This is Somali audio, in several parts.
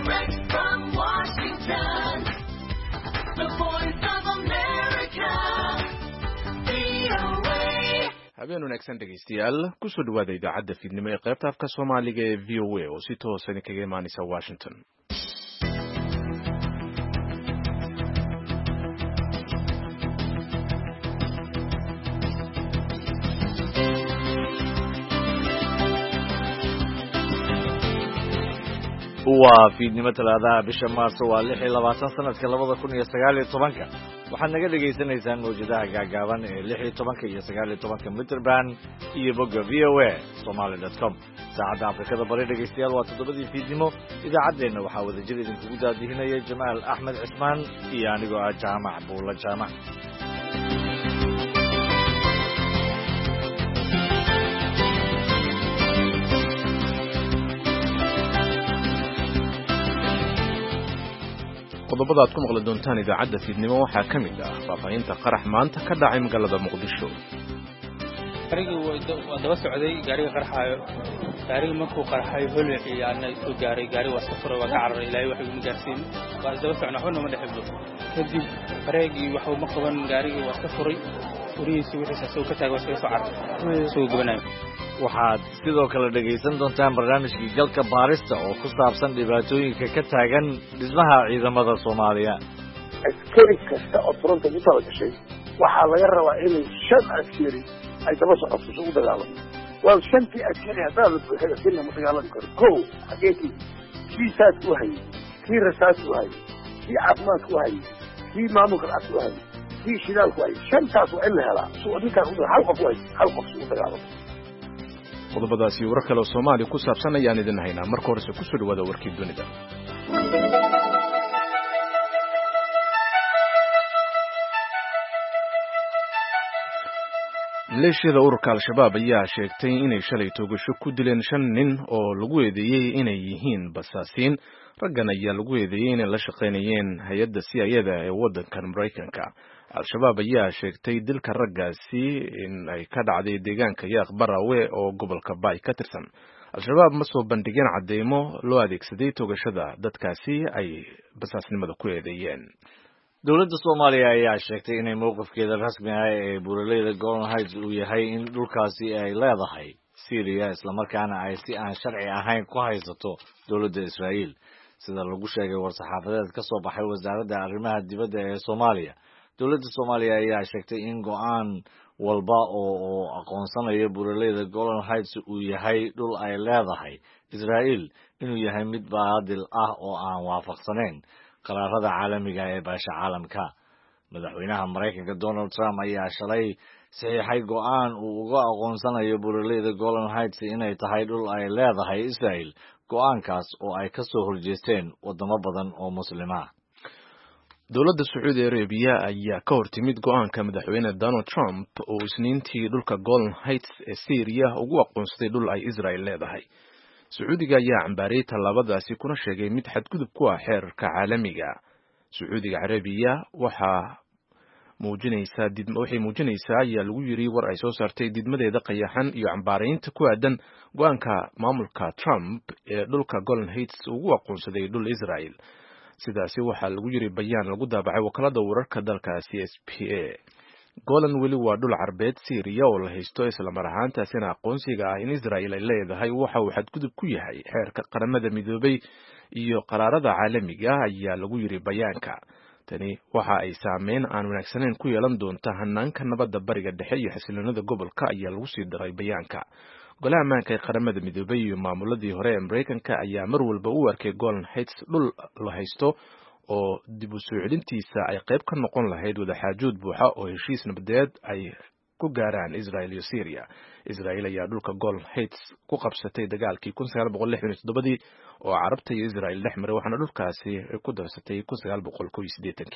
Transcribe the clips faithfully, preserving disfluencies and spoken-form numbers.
Direct from Washington, the voice of America, V O A. habeen wanaagsan dhegaystayaal kusoo dhawaada idaacadda fiidnimo ee qaybta afka Soomaaliga ee V O A oo si toos ah kaga imaanaysa Washington. waa fiidnimo talaadaha bisha maarso waa lix iyo labaatan sanadka labada kun iyo sagaal iyo tobanka waxaad naga dhagaysanaysaan mawjadaha gaagaaban ee lix iyo tobanka iyo sagaal iyo tobanka mitrband iyo bogga v o a somali dot com saacadda afrikada bari dhegaystayaal waa toddobadii fiidnimo idaacaddeenna waxaa wadajir idinkugu daadihinaya jamaal axmed cismaan iyo anigoo ah jaamac buulla jaamac qodobada aad ku maqli doontaan idaacadda fiidnimo waxaa ka mid ah faafahinta qarax maanta ka dhacay magaalada muqdisho. gaarigii waa daba socday gaariga qarxaayo gaarigii markuu qarxayo holwixi yaana soo gaaray gaari waa safar waa ka cararay ilaahay wax iguma gaarsiin waa daba socna waxba nooma dhexibdo kadib bareegii waxa uma qaban gaarigii waa ka furay furihiisii wixiisa soo ka taagay waa soo carray soo gubanayo. waxaad sidoo kale dhegaysan doontaan barnaamijkii galka baarista oo ku saabsan dhibaatooyinka ka taagan dhismaha ciidamada Soomaaliya. askari kasta oo fronta ku tala gashay waxaa laga rabaa inay shan askari ay daba socoto ugu dagaalamo. waa shantii askari haddaan la buuxiyo askari ma dagaalami karo. kow xageetii kii saas u hayay kii rasaas u hayay kii caafimaad ku hayay kii maamulka lacag ku hayay kii shidaal ku hayay shantaas waa in la helaa soo ninkaan hal qof u hayay hal qof ugu dagaalamo. qodobadaasi warar kale oo Soomaali ku saabsan ayaan idin haynaa marka hore ku soo dhawaada warkii dunida. leeshada ururka al-shabaab ayaa sheegtay inay shalay toogasho ku dileen shan nin oo lagu eedeeyay inay yihiin basaasiin. raggan ayaa lagu eedeeyay inay la shaqaynayeen hay'adda C I A da ee waddankan Mareykanka. al-shabaab ayaa sheegtay dilka raggaasi in ay ka dhacday deegaanka Yaaq Barawe oo gobolka Bay ka tirsan. al-shabaab ma soo bandhigeen cadeymo loo adeegsaday toogashada dadkaasi ay basaasnimada ku eedeeyeen. dowladda Soomaaliya ayaa sheegtay inay mowqifkeeda rasmi ah ee buuraleyda Golan Heights uu yahay in dhulkaasi ay leedahay Syria isla markaana ay si aan sharci ahayn ku haysato dowladda Israa'iil sida lagu sheegay war-saxaafadeed ka soo baxay wasaaradda arrimaha dibadda ee Soomaaliya. dowladda Soomaaliya ayaa sheegtay in go'aan walba oo aqoonsanaya buuraleyda Golan Heights uu yahay dhul ay leedahay Israa'iil inuu yahay mid baadil ah oo aan waafaqsanayn qaraarada caalamiga ee baasha caalamka. madaxweynaha Mareykanka Donald Trump ayaa shalay saxiixay go'aan uu uga aqoonsanayo buuraleyda Golan Heights inay tahay dhul ay leedahay Israa'iil go'aankaas oo ay ka soo horjeesteen wadamo badan oo muslima. dowladda Sacuudi Arabia ayaa ka hortimid go'aanka madaxweyne Donald Trump oo isniintii dhulka Golan Heights ee Syria ugu aqoonsaday dhul ay Israa'iil leedahay. Sacuudiga ayaa cambaariyay tallaabadaasi kuna sheegay mid xadgudub ku ah xeerarka caalamiga. Sacuudiga Arabiya waxa muujinaysaa did waxay muujinaysaa ayaa lagu yiri war ay soo saartay didmadeeda qayaxan iyo cambaaraynta ku aadan go'aanka maamulka Trump ee dhulka Golan Heights ugu aqoonsaday dhul Israa'iil. sidaasi waxaa lagu yiri bayaan lagu daabacay wakaalada wararka dalkaasi S P A. Golan weli waa dhul carbeed Syria oo la haysto isla mar ahaantaasina aqoonsiga ah in Israa'iil ay leedahay waxa uu xadgudub ku yahay xeerka qaramada midoobay iyo qaraarada caalamiga ayaa lagu yiri bayaanka. tani waxa ay saameyn aan wanaagsaneyn ku yeelan doonta hanaanka nabadda bariga dhexe iyo xasiloonida gobolka ayaa lagu sii daray bayaanka. golaha ammaanka ee qaramada midoobay iyo maamuladii hore ee Mareykanka ayaa mar walba u arkay Golan Heights dhul la haysto oo dib u soo celintiisa ay qayb ka noqon lahayd wadaxaajood buuxa oo heshiis nabadeed ay ku gaaraan Israa'iil iyo Syria. Israa'iil ayaa dhulka Golan Heights ku qabsatay dagaalkii kun sagaal boqol lixdan iyo toddoba oo Carabta iyo Israa'iil dhex maray waxaana dhulkaasi ku darsatay kun sagaal boqol kow iyo siddeetan.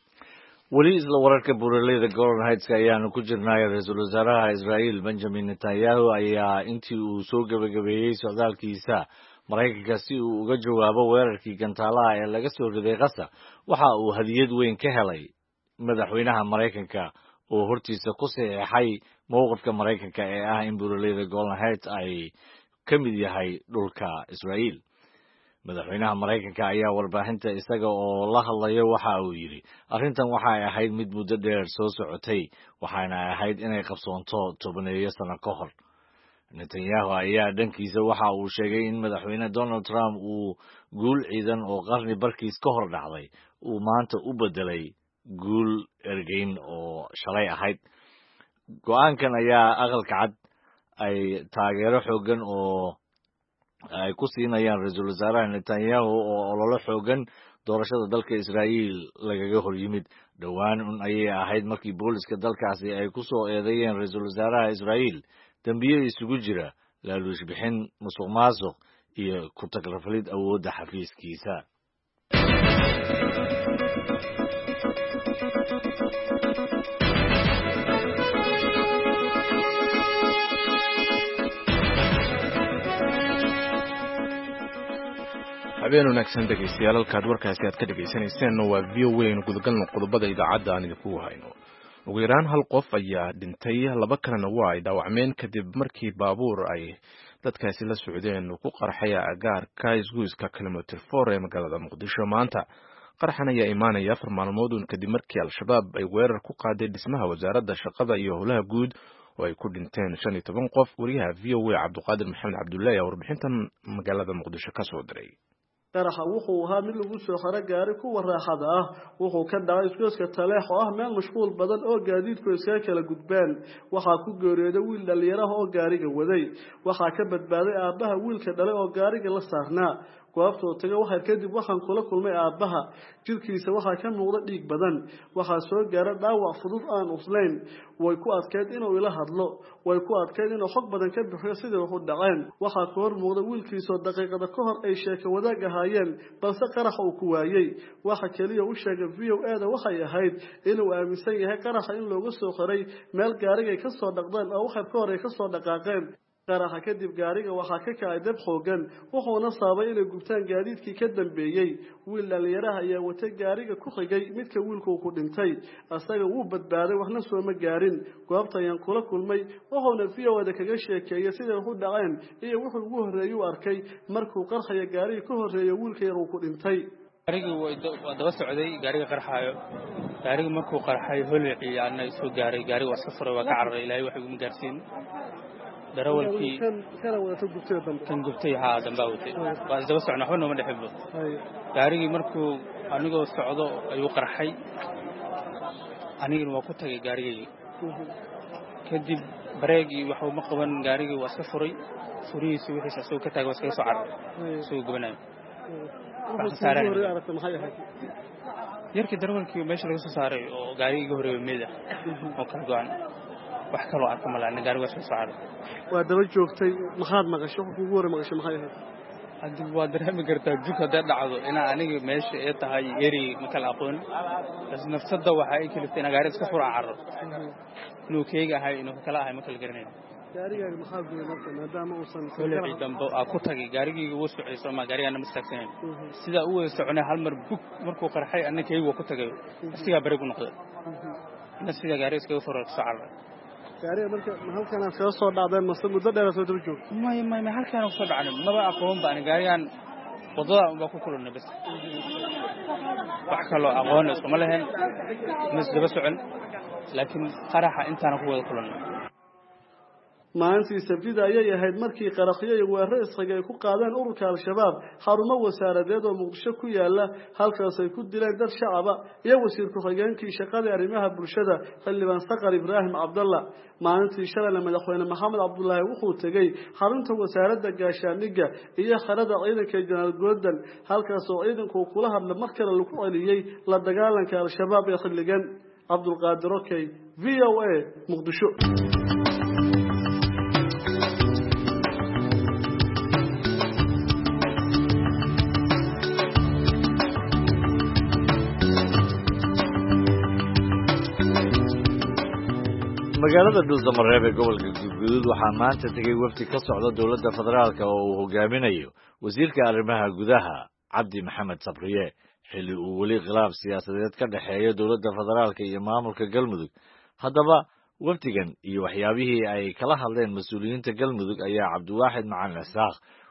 weli isla wararka buuraleyda Golan Heights ayaanu ku jirnay. ra-iisul wasaaraha Israa'iil Benjamin Netanyahu ayaa intii uu soo gabagabeeyay socdaalkiisa Mareykanka si uu uga jawaabo weerarkii gantaalaha ee laga soo riday Gaza waxa uu hadiyad weyn ka helay madaxweynaha Mareykanka oo hortiisa ku saxeexay mowqifka Mareykanka ee ah in buuraleyda Golan Heights ay ka mid yahay dhulka Israa'iil. madaxweynaha Maraykanka ayaa warbaahinta isaga oo la hadlayo waxa uu yidhi arrintan waxay ahayd mid muddo dheer soo socotay waxaana ahayd inay qabsoonto tobaneeyo sano ka hor. Netanyahu ayaa dhankiisa waxa uu sheegay in madaxweyne Donald Trump uu guul ciidan oo qarni barkiis ka hor dhacday uu maanta u bedelay guul ergeyn oo shalay ahayd. Go'aankan ayaa aqalka cad ay taageero xoogan oo ay ku siinayaan ra-iisul wasaaraha Netanyahu oo olole xoogan doorashada dalka Israa'iil lagaga hor yimid. Dhowaan un ayay ahayd markii booliska dalkaasi ay ku soo eedeeyeen ra-iisul wasaaraha Israa'iil dambiyo isugu jira laaluush bixin, musuqmaasuq iyo ku tagrafalid awoodda xafiiskiisa. habeen wanaagsan dhegeystayaal halkaad warkaasi aad ka dhegaysanayseen waa v o a inu gudagalno qodobada idaacadda aan idinku hayno. ugu yaraan hal qof ayaa dhintay, laba kalena waa ay dhaawacmeen kadib markii baabuur ay dadkaasi la socdeen uu ku qarxay agaarka isgoyska kilomitir four ee magaalada Muqdisho maanta. qarxan ayaa imaanaya afar maalmood un kadib markii al-shabaab ay weerar ku qaaday dhismaha wasaaradda shaqada iyo howlaha guud oo ay ku dhinteen shan iyo toban qof. wariyaha v o a Cabdiqaadir Maxamed Cabdullaahi ayaa warbixintan magaalada Muqdisho ka soo diray. qaraxa wuxuu ahaa mid lagu soo xaro gaari kuwa raaxada ah wuxuu ka dhacay isgoyska Taleex oo ah meel mashquul badan oo gaadiidku iskaga kala gudbeen. waxaa ku geeriyooday wiil dhalinyaro oo gaariga waday, waxaa ka badbaaday aabaha wiilka dhalay oo gaariga la saarnaa. goobtuu tagay waxay kadib waxaan kula kulmay aabaha, jirkiisa waxaa ka muuqda dhiig badan, waxaa soo gaaray dhaawac fudud aan uslayn. way ku adkeyd inuu ila hadlo, way ku adkeyd inuu xog badan ka bixiyo sidii wax u dhaceen. waxaa ka hor muuqda wiilkiisoo daqiiqada ka hor ay sheeko wadaag ahaayeen balse qaraxa uu ku waayey. waxa kaliya u sheegay v o a da waxay ahayd inuu aaminsan yahay qaraxa in looga soo xiray meel gaarigay ka soo dhaqdeen oo waxay ka hor ay ka soo dhaqaaqeen. qaraxa kadib gaariga waxaa ka kacay dab xoogan wuxuuna sababay inay gubtaan gaadiidkii ka dambeeyey. wiil dhalinyaraha ayaa watay gaariga ku xigay midka wiilku ku dhintay, asaga wuu badbaaday waxna sooma gaarin. goobta ayaan kula kulmay wuxuuna v o a da kaga sheekeeyay siday wax u dhaceen iyo wuxuu ugu horreeyay u arkay markuu qarxaya gaariga ka horreeyay wiilka yar uu ku dhintay. gaarigii waa daba socday gaariga qarxaayo, gaariga markuu qarxay holwicii ana soo gaaray, gaariga waa iska furay waa ka cararay, ilaahay wax iguma gaarsiin. darawalkii kana wada gubtay dambe kan gubtay haa damba watay waa daba socnaa waxna ma dhaxiblo. gaarigii markuu anigoo socdo ayuu qarxay, anigana waa ku tagay gaarigii. kadib bareegii waxa uu ma qaban, gaarigii waa iska furay, furihiisa wixiisa soo ka taagay waa iska soo cararay soo gubanayo. yarkii darawalkii meesha laga soo saaray oo gaarigii iga horeeyay meeda oo kala go'an wax kale oo arka malaana gaariga soo saaray. waa daba joogtay maxaad maqasho kugu hore maqasho maxay ahayd? hadii waa dareemi kartaa jug haday dhacdo in aniga meesha ay tahay eri ma kala aqoon, bas nafsada waxa ay kaliftay in gaariga iska fura carro inuu keega ahay inuu kala ahay ma kala garanay. gaariga maxaa guulay marka maadaama uu san kolay dambo aa ku tagay gaarigii uu socday Soomaa gaariga ma istaagsaneen sida uu wada soconay hal mar bug markuu qarxay annakaygu waa ku tagay asiga bareeg u noqday in sida gaariga iska fura socdo. gaariga marka halkan aad ka soo dhacdeen mase muddo dheer soo daba joog may may may halkan soo dhacnay maba aqoon baan gaarigan wadada uba ku kulunay bas wax kale oo aqoon isma lahayn mas daba socon laakiin qaraxa intaan ku wada kulunay. maalintii sabtida ayay ahayd markii qaraxyo iyo weerar isxigay ku qaadeen ururka al-shabaab xarumo wasaaradeed oo Muqdisho ku yaala, halkaas ay ku dileen dad shacaba iyo wasiir ku-xigeenkii shaqada arrimaha bulshada xildhibaan Saqar Ibraahim Cabdalla. maalintii shalay madaxweyne Maxamed Cabdullaahi wuxuu tagay xarunta wasaaradda gaashaandhigga iyo xarada ciidanka Janaal Goodan, halkaas oo ciidanku kula hadlay mar kale lagu celiyay la dagaalanka al-shabaab ee xilligan. Cabdulqaadir Okey, V O A, Muqdisho. magaalada Dhuusamareeb ee gobolka Galgaduud waxaa maanta tegay wafdi ka socda dowladda federaalka oo uu hogaaminayo wasiirka arrimaha gudaha Cabdi Maxamed Sabriye, xilli uu weli khilaaf siyaasadeed ka dhaxeeyo dowladda federaalka iyo maamulka Galmudug. haddaba wafdigan iyo waxyaabihii ay kala hadleen mas'uuliyiinta Galmudug ayaa Cabdiwaaxid Macalin Isaaq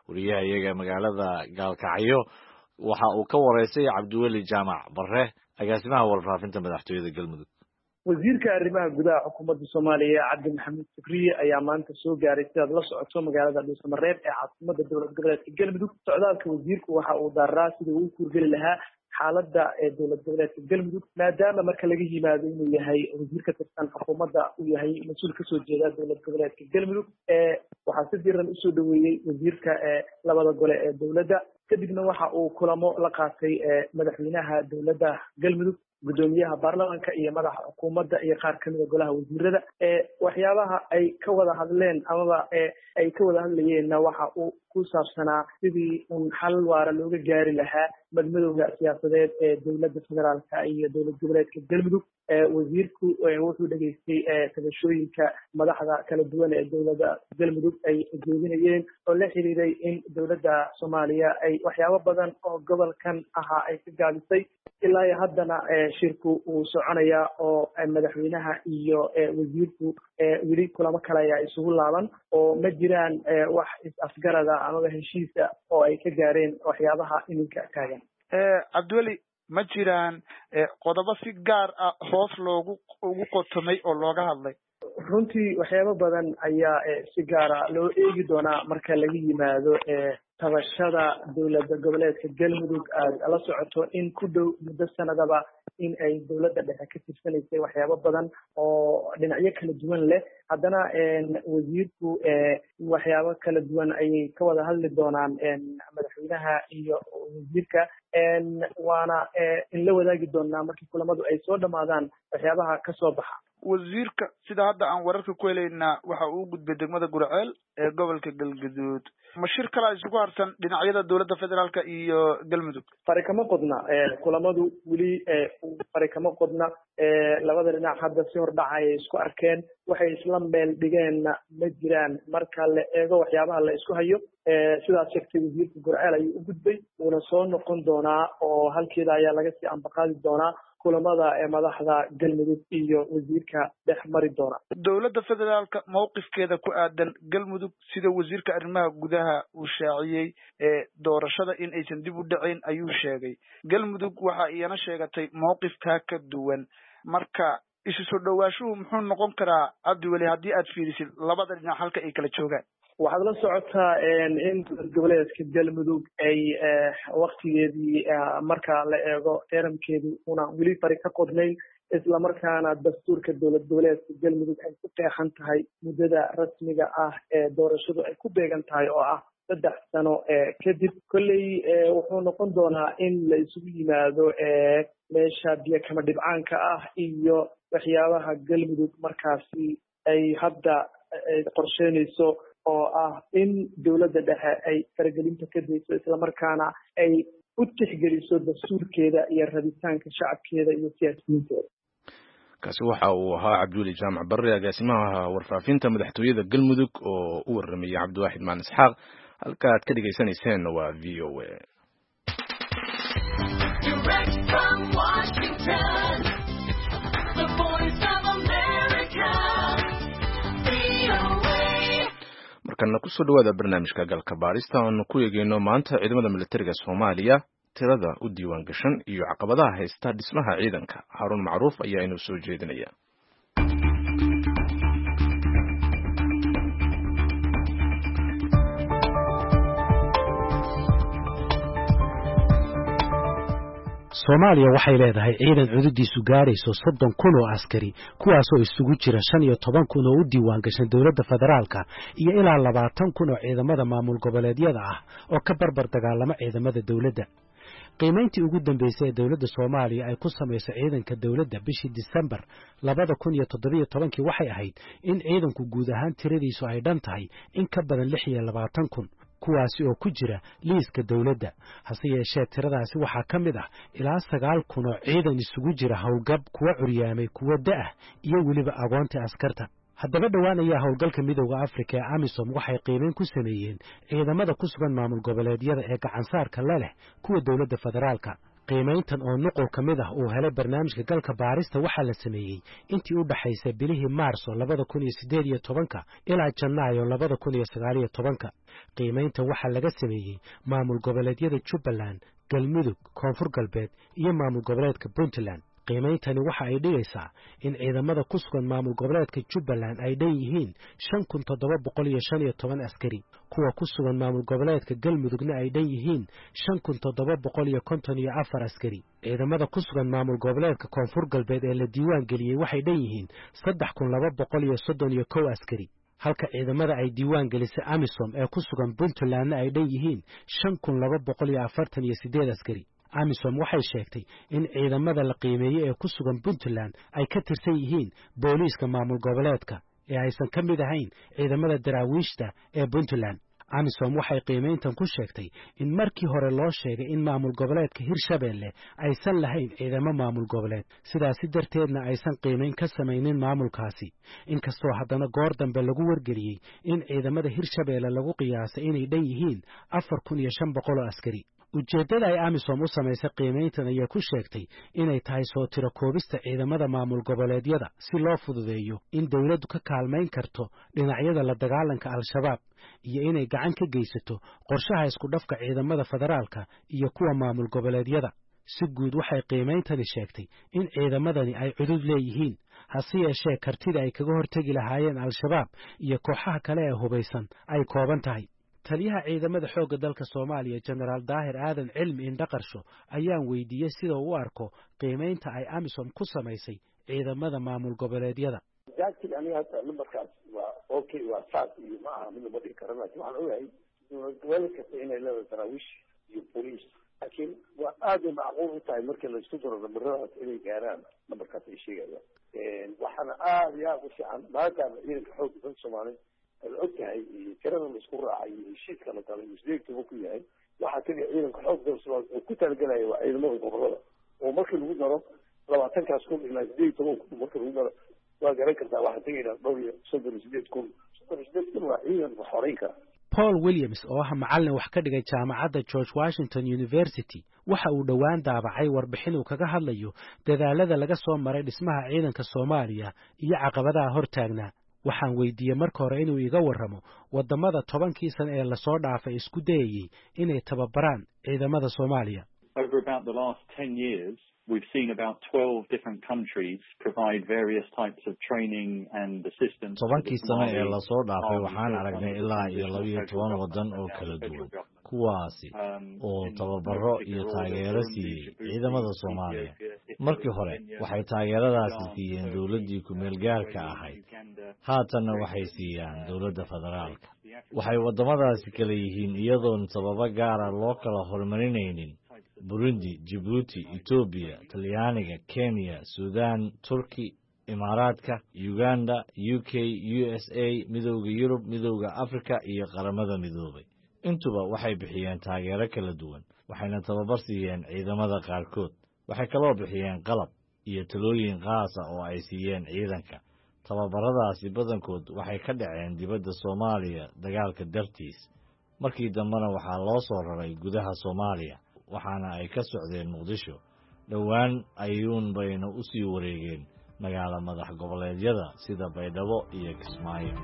wariyaha iyaga magaalada gaalkacyo waxa uu ka wareysay cabdiweli jaamac bare agaasimaha warfaafinta madaxtooyada galmudug. wasiirka arrimaha gudaha xukuumadda Soomaaliya Cabdi Maxamed Fikriye ayaa maanta soo gaaray sidaad la socoto magaalada Dhuusamareeb ee caasimadda dowlad goboleedka Galmudug. Socdaalka wasiirku waxa uu daaraa sidii uu ku geli lahaa xaaladda ee dowlad goboleedka Galmudug maadaama marka laga yimaado inuu yahay wasiir ka tirsan xukuumadda uu yahay mas'uul ka soo jeeda dowlad goboleedka Galmudug ee waxa si diiran u soo dhaweeyay wasiirka ee labada gole ee dowladda kadibna waxa uu kulamo la qaatay madaxweynaha dowladda Galmudug gudoomiyaha baarlamaanka iyo madaxa xukuumadda iyo qaar ka mid ah golaha wasiirada ee waxyaabaha ay ka wada hadleen amaba ee ay ka wada hadlayeen waxa uu ku saabsanaa sidii un xal waara looga gaari lahaa madmadowga siyaasadeed ee dowladda federaalka iyo dowlad goboleedka Galmudug ee wasiirku wuxuu dhageystay tabashooyinka madaxda kala duwan ee dowladda Galmudug ay jeedinayeen oo la xiriiray in dowladda Soomaaliya ay waxyaabo badan oo gobolkan ahaa ay ka gaabisay ilaa haddana shirku uu soconaya oo madaxweynaha iyo wasiirku weli kulamo kale ayaa isugu laaban oo ma jiraan wax is-afgarada amaba heshiisa oo ay ka gaareen waxyaabaha iminka taagan. Cabdiweli ma jiraan qodobo si gaar ah hoos loogu ugu qotomay oo looga hadlay? runtii waxyaabo badan ayaa si gaar ah loo eegi doonaa marka laga yimaado tabashada dowladda goboleedka Galmudug aad la socoto in ku dhow muddo sanadaba in ay dowladda dhexe ka tirsanaysay waxyaabo badan oo dhinacyo kala duwan leh haddana wasiirku waxyaabo kala duwan ayay ka wada hadli doonaan madaxweynaha iyo wasiirka waana in la wadaagi doonaa markii kulamadu ay soo dhamaadaan waxyaabaha ka soo baxa. wasiirka sida hadda aan wararka ku helaynaa waxa uu gudbay degmada Gurceel ee gobolka Galgaduud ma shir kale isugu harsan dhinacyada dowladda federaalka iyo Galmudug? fari kama qodna kulamadu weli fari kama qodna labada dhinac hadda si hordhacay isku arkeen waxay isla meel dhigeen ma jiraan marka la eego waxyaabaha la isku hayo sidaas sheegtay wasiirka Gurceel ayuu u gudbay wuuna soo noqon doonaa oo halkeeda ayaa laga sii ambaqaadi doonaa kulamada ee madaxda Galmudug iyo wasiirka dhex mari doona. dowladda federaalka mowqifkeeda ku aadan Galmudug sida wasiirka arrimaha gudaha uu shaaciyay ee doorashada in aysan dib u dhicin ayuu sheegay. Galmudug waxa iyana sheegatay mowqifka ka duwan marka isu soo dhawaashuhu muxuu noqon karaa Cabdiweli haddii aad fiirisid labada dhinac halka ay kala joogaan? waxaad la socotaa in goboleedka Galmudug ay waqtigeedii marka la eego teeramkeedu una weli fari ka qodnayn isla markaana dastuurka dowlad goboleedka Galmudug ay ku qeexan tahay muddada rasmiga ah ee doorashadu ay ku beegan tahay oo ah saddex sano kadib kolley wuxuu noqon doonaa in la isugu yimaado meesha biyo kama dhibcaanka ah iyo waxyaabaha Galmudug markaasi ay hadda qorsheynayso oo ah in dowladda dhexe ay faragelinta ka dayso isla markaana ay u tixgeliso dastuurkeeda iyo rabitaanka shacabkeeda iyo siyaasiyiinteeda. kaasi waxa uu ahaa Cabdiweli Jaamac Barre agaasimaha warfaafinta madaxtooyada Galmudug oo u warramay Cabdiwaaxid Maan Isxaaq halka aad ka dhageysanayseen waa V O A. Direct from Washington, the voice of America, V O A. markana ku soo dhawaada barnaamijka galka baarista oo ku eegayno maanta ciidamada militariga Soomaaliya tirada u diiwaan gashan iyo caqabadaha haysta dhismaha ciidanka. Harun Macruuf ayaa inoo soo jeedinaya. Soomaaliya waxay leedahay ciidan cududiisu gaarayso soddon kun oo askari kuwaasoo isugu jira shan iyo toban kun oo u diiwaan gashan dowladda federaalka iyo ilaa labaatan kun oo ciidamada maamul goboleedyada ah oo ka barbar dagaalama ciidamada dowladda. qiimayntii ugu dambeysay ee dowladda Soomaaliya ay ku samaysay ciidanka dowladda bishii December labada kun iyo toddoba toban waxay ahayd in ciidanku guud ahaan tiradiisu ay dhan tahay in ka badan lix iyo labaatan kun kuwaasi oo ku jira liiska dowladda. hase yeeshee tiradaasi waxaa ka mid ah ilaa sagaal kun oo ciidan isugu jira howlgab kuwa curyaamay kuwa da'ah iyo weliba agoonta askarta. haddaba dhowaan ayaa howlgalka midowda Afrika ee AMISOM waxay qiimeyn ku sameeyeen ciidamada ku sugan maamul goboleedyada ee gacansaarka la leh kuwa dowladda federaalka. qiimayntan oo nuqul ka mid ah uu helay barnaamijka galka baarista waxaa la sameeyey intii u dhaxaysay bilihii maarso labada kun iyo siddeed iyo tobanka ilaa janaayo labada kun iyo sagaal iyo tobanka qiimayntan waxaa laga sameeyey maamul goboleedyada Jubbaland, Galmudug, Koonfur Galbeed iyo maamul goboleedka Puntland. qiimeyntani waxa ay dhigaysaa in ciidamada ku sugan maamul goboleedka Jubbaland ay dhan yihiin shan kun toddoba boqol iyo shan iyo toban askari, kuwa ku sugan maamul goboleedka Galmudugna ay dhan yihiin shan kun toddoba boqol iyo konton iyo afar askari. ciidamada ku sugan maamul goboleedka Koonfur Galbeed ee la diiwaan geliyey waxay dhan yihiin saddex kun laba boqol iyo soddon iyo kow askari, halka ciidamada ay diiwaan gelisay AMISOM ee ku sugan Puntlandna ay dhan yihiin shan kun laba boqol iyo afartan iyo siddeed askari. AMISOM waxay sheegtay in ciidamada la qiimeeyey ee ku sugan Puntland ay ka tirsan yihiin booliiska maamul goboleedka ee aysan ka mid ahayn ciidamada daraawiishta ee Puntland. AMISOM waxay qiimeyntan ku sheegtay in markii hore loo sheegay in maamul goboleedka Hirshabeelle aysan lahayn ciidamo maamul goboleed, sidaasi darteedna aysan qiimeyn ka samaynin maamulkaasi, inkastoo haddana goor dambe lagu wargeliyey in ciidamada Hirshabeelle lagu qiyaasay inay dhan yihiin afar kun iyo shan boqol oo askari. ujeeddada ay AMISOM u samaysay qiimeyntan ayaa ku sheegtay inay tahay soo tiro koobista ciidamada maamul goboleedyada si loo fududeeyo in dawladdu ka kaalmayn karto dhinacyada la dagaalanka al-shabaab iyo inay gacan ka geysato qorshaha isku dhafka ciidamada federaalka iyo kuwa maamul goboleedyada. si guud waxay qiimeyntani sheegtay in ciidamadani ay cudud leeyihiin, hase yeeshee kartida ay kaga hortegi lahaayeen al-shabaab iyo kooxaha kale ee hubaysan ay kooban tahay. taliyaha ciidamada xoogga dalka Soomaaliya Generaal Daahir Aadan Cilmi Indhaqarsho ayaan weydiiyey sida uu u arko qiimeynta ay AMISOM ku samaysay ciidamada maamul goboleedyada. jaakil aniga hadda numberkaas waa okay waa saas iyo ma aha mid lama dhigi karo, laakiin waxaan ogahay dowlad kasta inay leedahay daraawiish iyo booliis, laakiin waa aad ay macquul u tahay markii la isku daro numberadaas inay gaaraan numberkaas ay sheegayaan. waxaana aad iyo aad u fiican maadaama ciidanka xoogga dalka Soomaaliya la ogtahay tirada la isku raacay iyo heshiiska la galay isdeegtaba ku yahay, waxaa kaliya ciidanka xoogga dalka Soomaaliya oo ku talagalaya waa ciidamada gobolada, oo markii lagu daro labaatankaas kun ilaa sideed iyo toban kun markii lagu daro waa garan kartaa waxaa tegayna dhowr iyo soddon iyo sideed kun soddon iyo sideed kun waa ciidan wax horeyn kara. Paul Williams oo ah macallin wax ka dhigay jaamacadda George Washington University waxa uu dhowaan daabacay warbixin uu kaga hadlayo dadaalada laga soo maray dhismaha ciidanka Soomaaliya iyo caqabadaha hortaagnaa. waxaan weydiiyey marka hore inuu iga warramo wadamada tobankii sano ee la soo dhaafay isku dayayay inay tababaraan ciidamada Soomaaliya. Over about the last ten years, we've seen about twelve different countries provide various types of training and assistance. tobankii sano ee la soo dhaafay waxaan aragnay ilaa iyo laba iyo toban wadan oo kala duwan, kuwaasi oo tababaro iyo taageero siiyey ciidamada Soomaaliya. markii hore waxay taageeradaasi siiyeen dawladdii ku meel gaarka ahayd, haatanna waxay siiyaan dawladda federaalka. waxay wadamadaasi kala yihiin iyadoon sababo gaara loo kala horumarinaynin: Burundi, Djibouti, Ethiopia, Talyaaniga, Kenya, Sudan, Turki, Imaaraadka, Uganda, U K, U S A, Midowga Yurub, Midowga Afrika iyo qaramada midoobay. intuba waxay bixiyeen taageero kala duwan, waxayna tababar siiyeen ciidamada qaarkood. waxay kaloo bixiyeen qalab iyo talooyin qaas ah oo ay siiyeen ciidanka. tababaradaasi badankood waxay ka dhaceen dibadda Soomaaliya dagaalka dartiis. markii dambena waxaa loo soo raray gudaha Soomaaliya, waxaana ay ka socdeen Muqdisho. dhowaan ayuun bayna u sii wareegeen magaalo madax goboleedyada sida Baydhabo iyo Kismaayo.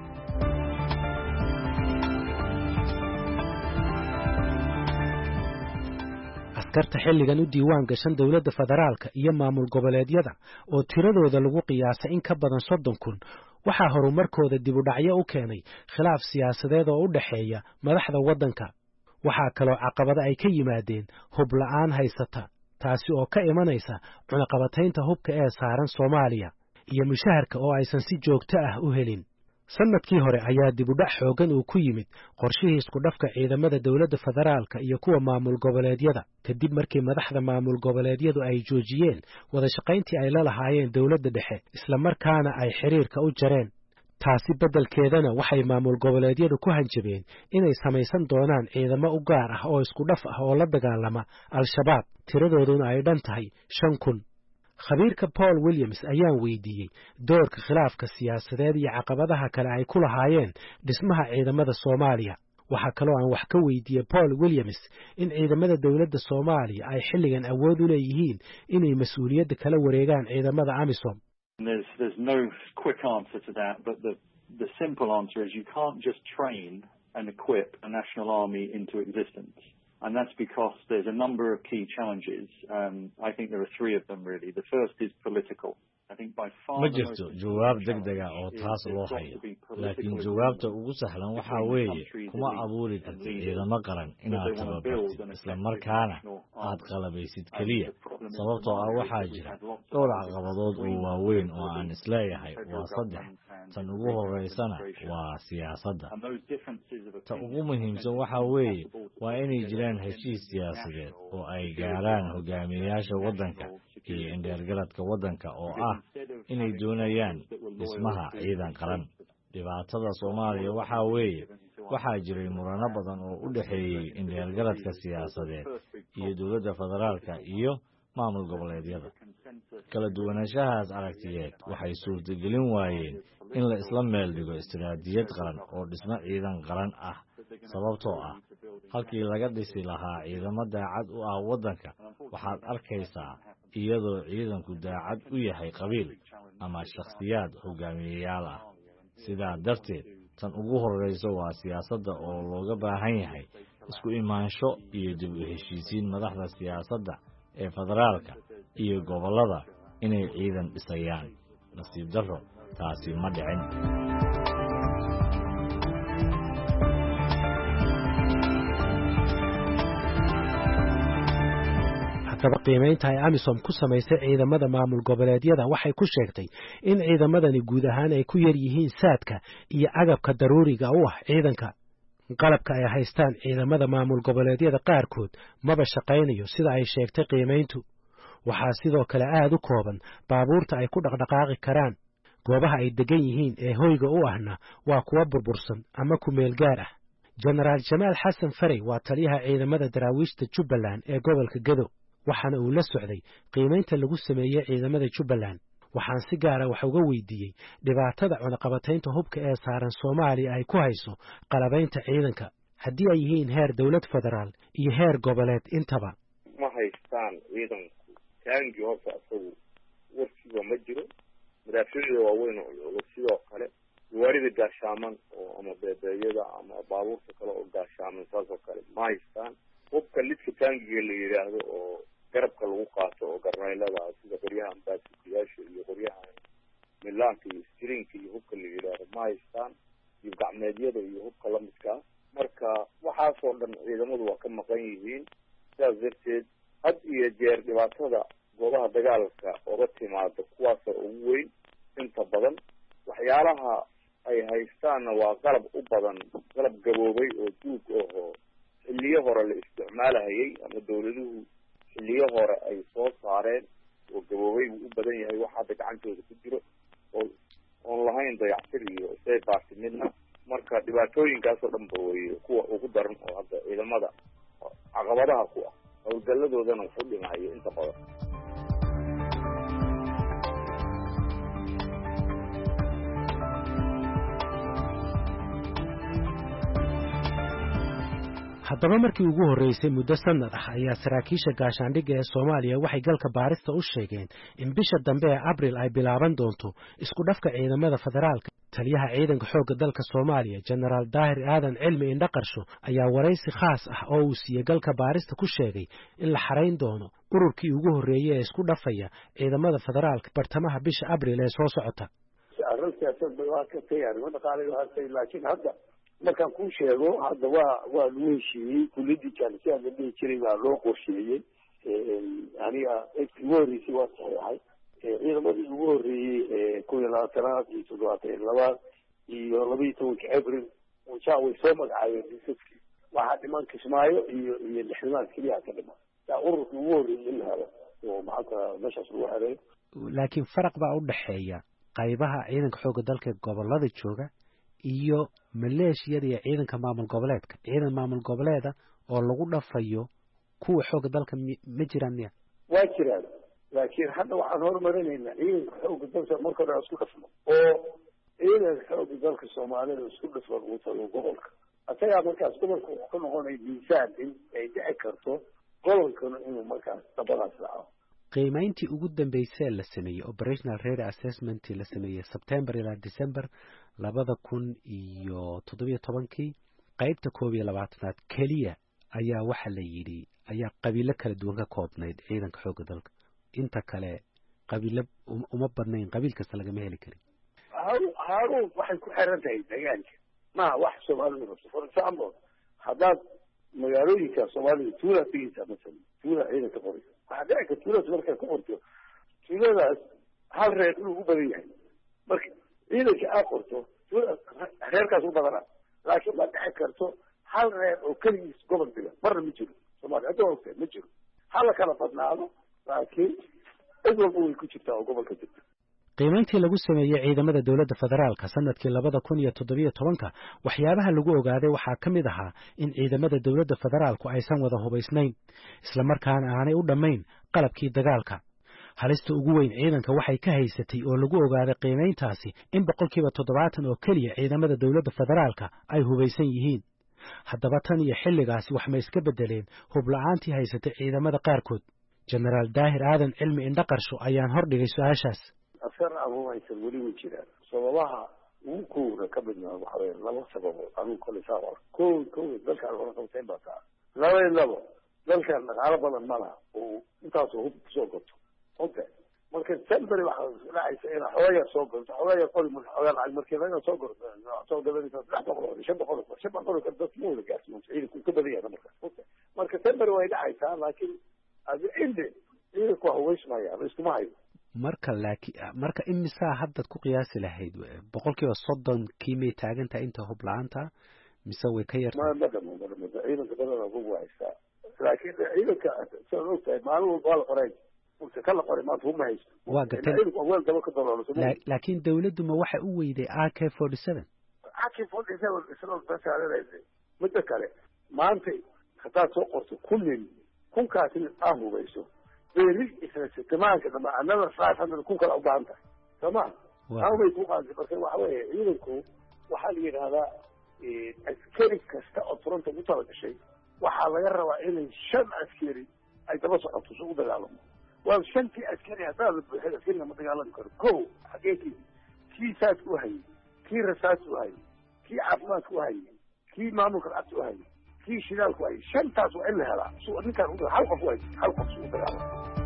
askarta xilligan u diiwaan gashan dawladda federaalka iyo maamul goboleedyada oo tiradooda lagu qiyaasay in ka badan soddon kun waxaa horumarkooda dib u dhacyo u keenay khilaaf siyaasadeed oo u dhaxeeya madaxda waddanka. waxaa kaloo caqabada ay ka yimaadeen hub la'aan haysata, taasi oo ka imanaysa cunaqabataynta hubka ee saaran Soomaaliya iyo mushaharka oo aysan si joogto ah u helin. sanadkii hore ayaa dib u dhac xoogan uu ku yimid qorshihii isku dhafka ciidamada dawladda federaalka iyo kuwa maamul goboleedyada, kadib markii madaxda maamul goboleedyadu ay joojiyeen wada shaqayntii ay la lahaayeen dawladda dhexe, isla markaana ay xiriirka u jareen. taasi beddelkeedana waxay maamul goboleedyadu ku hanjabeen inay samaysan doonaan ciidamo u gaar ah oo isku dhaf ah oo la dagaalama al-shabaab, tiradooduna ay dhan tahay shan kun. khabiirka Paul Williams ayaan weydiiyey doorka khilaafka siyaasadeed iyo caqabadaha kale ay ku lahaayeen dhismaha ciidamada Soomaaliya. waxaa kaloo aan wax ka weydiiyey Paul Williams in ciidamada dowladda Soomaaliya ay xilligan awood u leeyihiin inay mas'uuliyadda kala wareegaan ciidamada AMISOM. There's there's no quick answer to that, but the the simple answer is you can't just train and equip a national army into existence. And that's because there's a number of key challenges. Um, I think there are three of them really. The first is political. I think by far ma jirto jawaab degdeg ah oo taas loo hayo laakiin jawaabta ugu sahlan waxa weeye kuma abuuri kartid ciidamo qaran inaad tababartid isla markaana aad qalabaysid keliya sababtoo ah waxaa jira dhowr caqabadood oo waaweyn oo aan isleeyahay waa saddex tan ugu horeysana waa siyaasadda ta ugu muhiimsan waxa weeye waa inay jiraan heshiis siyaasadeed oo ay gaaraan hogaamiyayaasha waddanka iyo indheergaradka waddanka oo ah inay doonayaan dhismaha ciidan qaran dhibaatada Soomaaliya waxa weeye waxaa jiray murano badan oo u dhaxeeyay indheergaradka siyaasadeed iyo dowladda federaalka iyo maamul goboleedyada kala duwanaanshahaas aragtiyeed waxay suurtagelin waayeen in la isla meel dhigo istiraatiijiyad qaran oo dhismo ciidan qaran ah sababtoo ah halkii laga dhisi lahaa ciidamo daacad u ah waddanka waxaad arkaysaa iyadoo ciidanku daacad u yahay qabiil ama shakhsiyaad hogaamiyayaal ah sidaa darteed tan ugu horreysa waa siyaasadda oo looga baahan yahay isku imaansho iyo dib u heshiisiin madaxda siyaasadda ee federaalka iyo gobollada inay ciidan dhisayaan nasiib darro taasi ma dhicin haddaba qiimaynta ay AMISOM ku samaysay ciidamada maamul goboleedyada waxay ku sheegtay in ciidamadani guud ahaan ay ku yar yihiin saadka iyo agabka daruuriga u ah ciidanka qalabka ay haystaan ciidamada maamul goboleedyada qaarkood maba shaqaynayo sida ay sheegtay qiimayntu waxaa sidoo kale aad u kooban baabuurta ay ku dhaqdhaqaaqi karaan goobaha ay degan yihiin ee hoyga u ahna waa kuwa burbursan ama ku meel gaar ah Generaal Jamaal Xasan Faray waa taliyaha ciidamada daraawiishta Jubbaland ee gobolka Gedo waxaana uu la socday qiimaynta lagu sameeyay ciidamada Jubbaland waxaan si gaar ah wax uga weydiiyay dhibaatada cunaqabataynta hubka ee saaran Soomaaliya ay ku hayso qalabaynta ciidanka haddii ay yihiin heer dawlad federaal iyo heer goboleed intaba ma haystaan ciidanku taangi hoose asagu warkiiba ma jiro madaafiicda waaweyn oo sidoo kale gawaarida gaashaaman oo ama beebeeyada ama baabuurta kale oo gaashaaman saasoo kale ma haystaan hubka lidka taangiga la yidhaahdo oo garabka lagu qaato oo garnaylada sida qoryahan baasikiyaasha iyo qoryahan milaanka iyo strinka iyo hubka la yidhaahdo ma haystaan iyo gacmeedyada iyo hubka lamidkaa marka waxaasoo dhan ciidamadu waa ka maqan yihiin sidaas darteed had iyo jeer dhibaatada goobaha dagaalka oga timaado kuwaasa ugu weyn inta badan waxyaalaha ay haystaanna waa qalab u badan qalab gaboobay oo duug ahoo xilliyo hore la isticmaalahayay ama dawladuhu xilliyo hore ay soo saareen oo gaboobay buu u badan yahay wax hadda gacantooda ku jiro oo oon lahayn dayactir iyo say baarti midna marka dhibaatooyinkaasoo dhan ba wey kuwa ugu daran oo hadda ciidamada caqabadaha ku ah howlgalladoodana wuxu dhimahayo inta badan haddaba markii ugu horreysay muddo sanad ah ayaa saraakiisha gaashaandhigga ee Soomaaliya waxay galka baarista u sheegeen in bisha dambe ee Abriil ay bilaaban doonto isku dhafka ciidamada federaalka taliyaha ciidanka xoogga dalka Soomaaliya Generaal Daahir Aadan Cilmi Indhaqarsho ayaa waraysi khaas ah oo uu siiyay galka baarista ku sheegay in la xarayn doono ururkii ugu horreeyay ee isku dhafaya ciidamada federaalka bartamaha bisha Abriil ee soo socota laakiin hadda markaan kuu sheego hadda waa waa lagu heshiiyey kulladii jaalisiyaad la dhihi jiray baa loo qorsheeyey aniga eedkii ugu horreysay waa saxeexay ciidamadii ugu horreeyey kun iyo labaatanaad iyo toddobaatan iyo labaad iyo laba iyo tobanka abril unjaa way soo magacaabeen disaskii waxaa dhiman kismaayo iyo iyo lixdamaad keliya ka dhiman yaa ururkii ugu horreeyey in la helo oo maxalka meeshaas lagu xereeyo laakiin faraq baa u dhexeeya qaybaha ciidanka xoogga dalka gobolada jooga iyo maleeshiyada iyo ciidanka maamul goboleedka ciidan maamul goboleeda oo lagu dhafayo kuwa xoogga dalka ma jiraan miya waa jiraan laakiin hadda waxaan horumarinaynaa ciidanka xoogga dalka marka hore isku dhafno oo ciidanka xoogga dalka Soomaalida isku dhafan uu tago gobolka asagaa markaas gobolka wuxuu ka noqonaya miisaan in ay dhici karto gobolkana inuu markaas dabadaas dhaco. qiimayntii ugu dambeysee la sameeyey operational ready assessment la sameeyey September ilaa December labada kun iyo toddobiyo tobankii qaybta koob iyo labaatanaad keliya ayaa waxa la yidhi ayaa qabiilo kala duwan ka koobnayd ciidanka xoogga dalka. inta kale qabiilo uma badnayn, qabiil kasta lagama heli karin. haaruun waxay ku xiran tahay deegaanka maaha wax Soomaalidu rabto. For example, haddaad magaalooyinka Soomaalida tuula tigisa masalan tuula ciidanka qoraysa waxaa dhici karta tuuladaas markay ku qorto tuuladaas hal reer inuu u badan yahay marka ciidanka aad qorto tuuladaas reerkaas u badana laakiin ma dhici karto hal reer oo keligiis gobol diga marna ma jiro Soomaaliya hadda ogtahay ma jiro hala kala badnaado laakiin cid walba way ku jirtaa oo gobolka jirta. qiimayntii lagu sameeyey ciidamada dawladda federaalka sanadkii labada kun iyo toddobiyo tobanka waxyaabaha lagu ogaaday waxaa ka mid ahaa in ciidamada dawladda federaalku aysan wada hubaysnayn isla markaana aanay u dhammayn qalabkii dagaalka. halista ugu weyn ciidanka waxay ka haysatay oo lagu ogaaday qiimayntaasi in boqolkiiba toddobaatan oo keliya ciidamada dawladda federaalka ay hubaysan yihiin. haddaba tan iyo xilligaasi wax ma iska beddeleen hubla-aantii haysatay ciidamada qaarkood? jenaraal daahir aadan cilmi indhaqarsho ayaan hordhigay su-aashaas. askar arumaysan weli way jiraan sababaha ugu kowda ka midna waxa weeye laba sababood anuu kole saa qor kow kow dalkaan hore qabteen baa taa laba iyo labo dalkaan dhaqaalo badan ma laha oo intaasoo hub kusoo goto oka marka semberi waxaa dhacaysa inaa xoogaa soo gorto xoogaa qori marka xoogaa lacag markii laga soo gorto soo gadanaysa saddex boqol oo shan boqol oo shan boqol oo dad ma wada gaarsiin ciidanku ka badan yahay markaas oka marka semberi way dhacaysaa laakiin adi inde ciidanku waa hubaysmaya ama iskuma hayo. marka laakiin marka imisaa haddaad ku qiyaasi lahayd boqolkiiba soddon kiimay taagantahay inta hub la-aanta mise way ka yartahay? ma madamo madamo ciidanka badan ugu haysta laakiin ciidanka sidaad ogtahay maalin walba waa la qoray mise ka la qoray maanta huma haysto waa gartay weel daba ka daloolso laakiin dawladdu ma waxa u weyday A K forty-seven A K forty-seven isla basaareeyay midda kale maanta hadaad soo qorto kullin kunkaasi aan hubayso beeri isla sitamaanka dama anada saas hadda kun kala u baahan tahay sama away ku qaadi marka waxa weeye ciidanku waxa la yiraahdaa askari kasta oo fronta u tala gashay waxaa laga rabaa inay shan askari ay daba socoto soo dagaalamo waa shantii askari hadaa la buuxiyo askari ma dagaalan karo ko xaqiiqii kii saas u hayay kii rasaas u hayay kii caafimaad u hayay kii maamulka lacagta u hayay kii shidaalku hayay shantaas waa in la helaa soo ninkaan u hal qof way hal qof soo dagaalamo.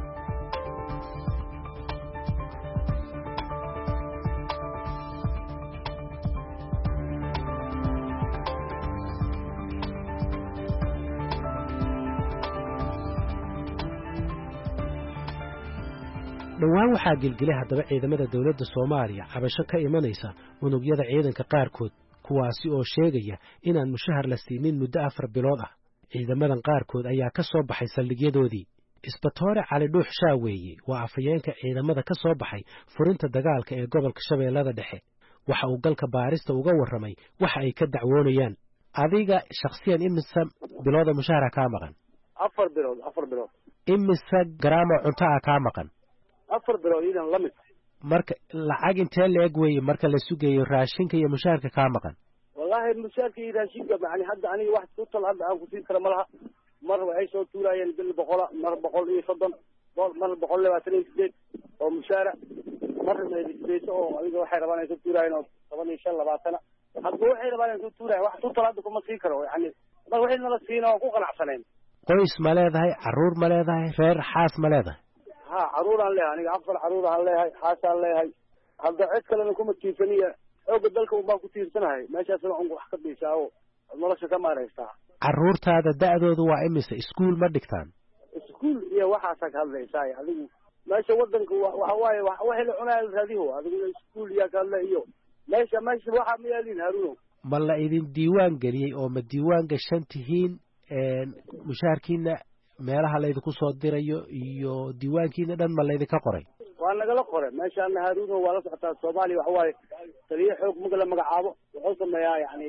dhowaan waxaa gelgelay haddaba ciidamada dawladda Soomaaliya cabasho ka imanaysa unugyada ciidanka qaarkood kuwaasi oo sheegaya inaan mushahar la siinin muddo afar bilood ah. ciidamadan qaarkood ayaa ka soo baxay saldhigyadoodii. Isbatoore Cali Dhuux Shaaweeye waa afayeenka ciidamada ka soo baxay furinta dagaalka ee gobolka Shabeellada Dhexe. waxa uu galka baarista uga warramay waxa ay ka dacwoonayaan. adiga shakhsiyan imisa bilooda mushahara kaa maqan? afar bilood afar bilood. imisa garaamo cunto ah kaa maqan? afar bilood idan la mid. marka lacag intee leeg weeye marka la sugayo raashinka iyo mushaharka kaa maqan? wallahi mushaharka iyo raashinka macni hadda aniga wax ku tal hadda aan ku siin karo malaha. mar waxay soo tuurayeen bil boqol mar boqol iyo soddon mar boqol labaatan iyo sideed oo mushaara mar meedisayso oo adiga waxay rabaan inay soo tuurayeen oo toban iyo shan labaatan hadda waxay rabaan inay soo tuurayeen wax ku tal hadda kuma siin karo yani mar waxay nala siin oo ku qanacsaneen. qoys ma leedahay, caruur ma leedahay, reer xaas ma leedahay? ha caruur aan leeyahay aniga afar caruur aan leeyahay xaas aan leeyahay hadda cid kalena kuma tiirsaniya xooga dalka un baan ku tiirsanahay meeshaasna un wax ka dhiisaa oo nolosha ka maaraystaa. caruurtaada da'doodu waa imise? iskuul ma dhigtaan? iskuul iyo waxaasaa ka hadlaysaa adigu meesha wadanka waxa waaye waxay la cunaya raadiho adigu iskuul iyo ka hadla iyo meesha meesha waxa ma yaalin haruuno. ma la idin diiwaan geliyey oo ma diiwaan gashan tihiin mushaharkiina meelaha laydinku soo dirayo iyo diiwaankiina dhan ma laydinka qoray? waa nagala qoray meeshaana haruuno waa la socotaa Soomaaliya waxa waaye taliye xoog magala magacaabo wuxuu sameeyaa yani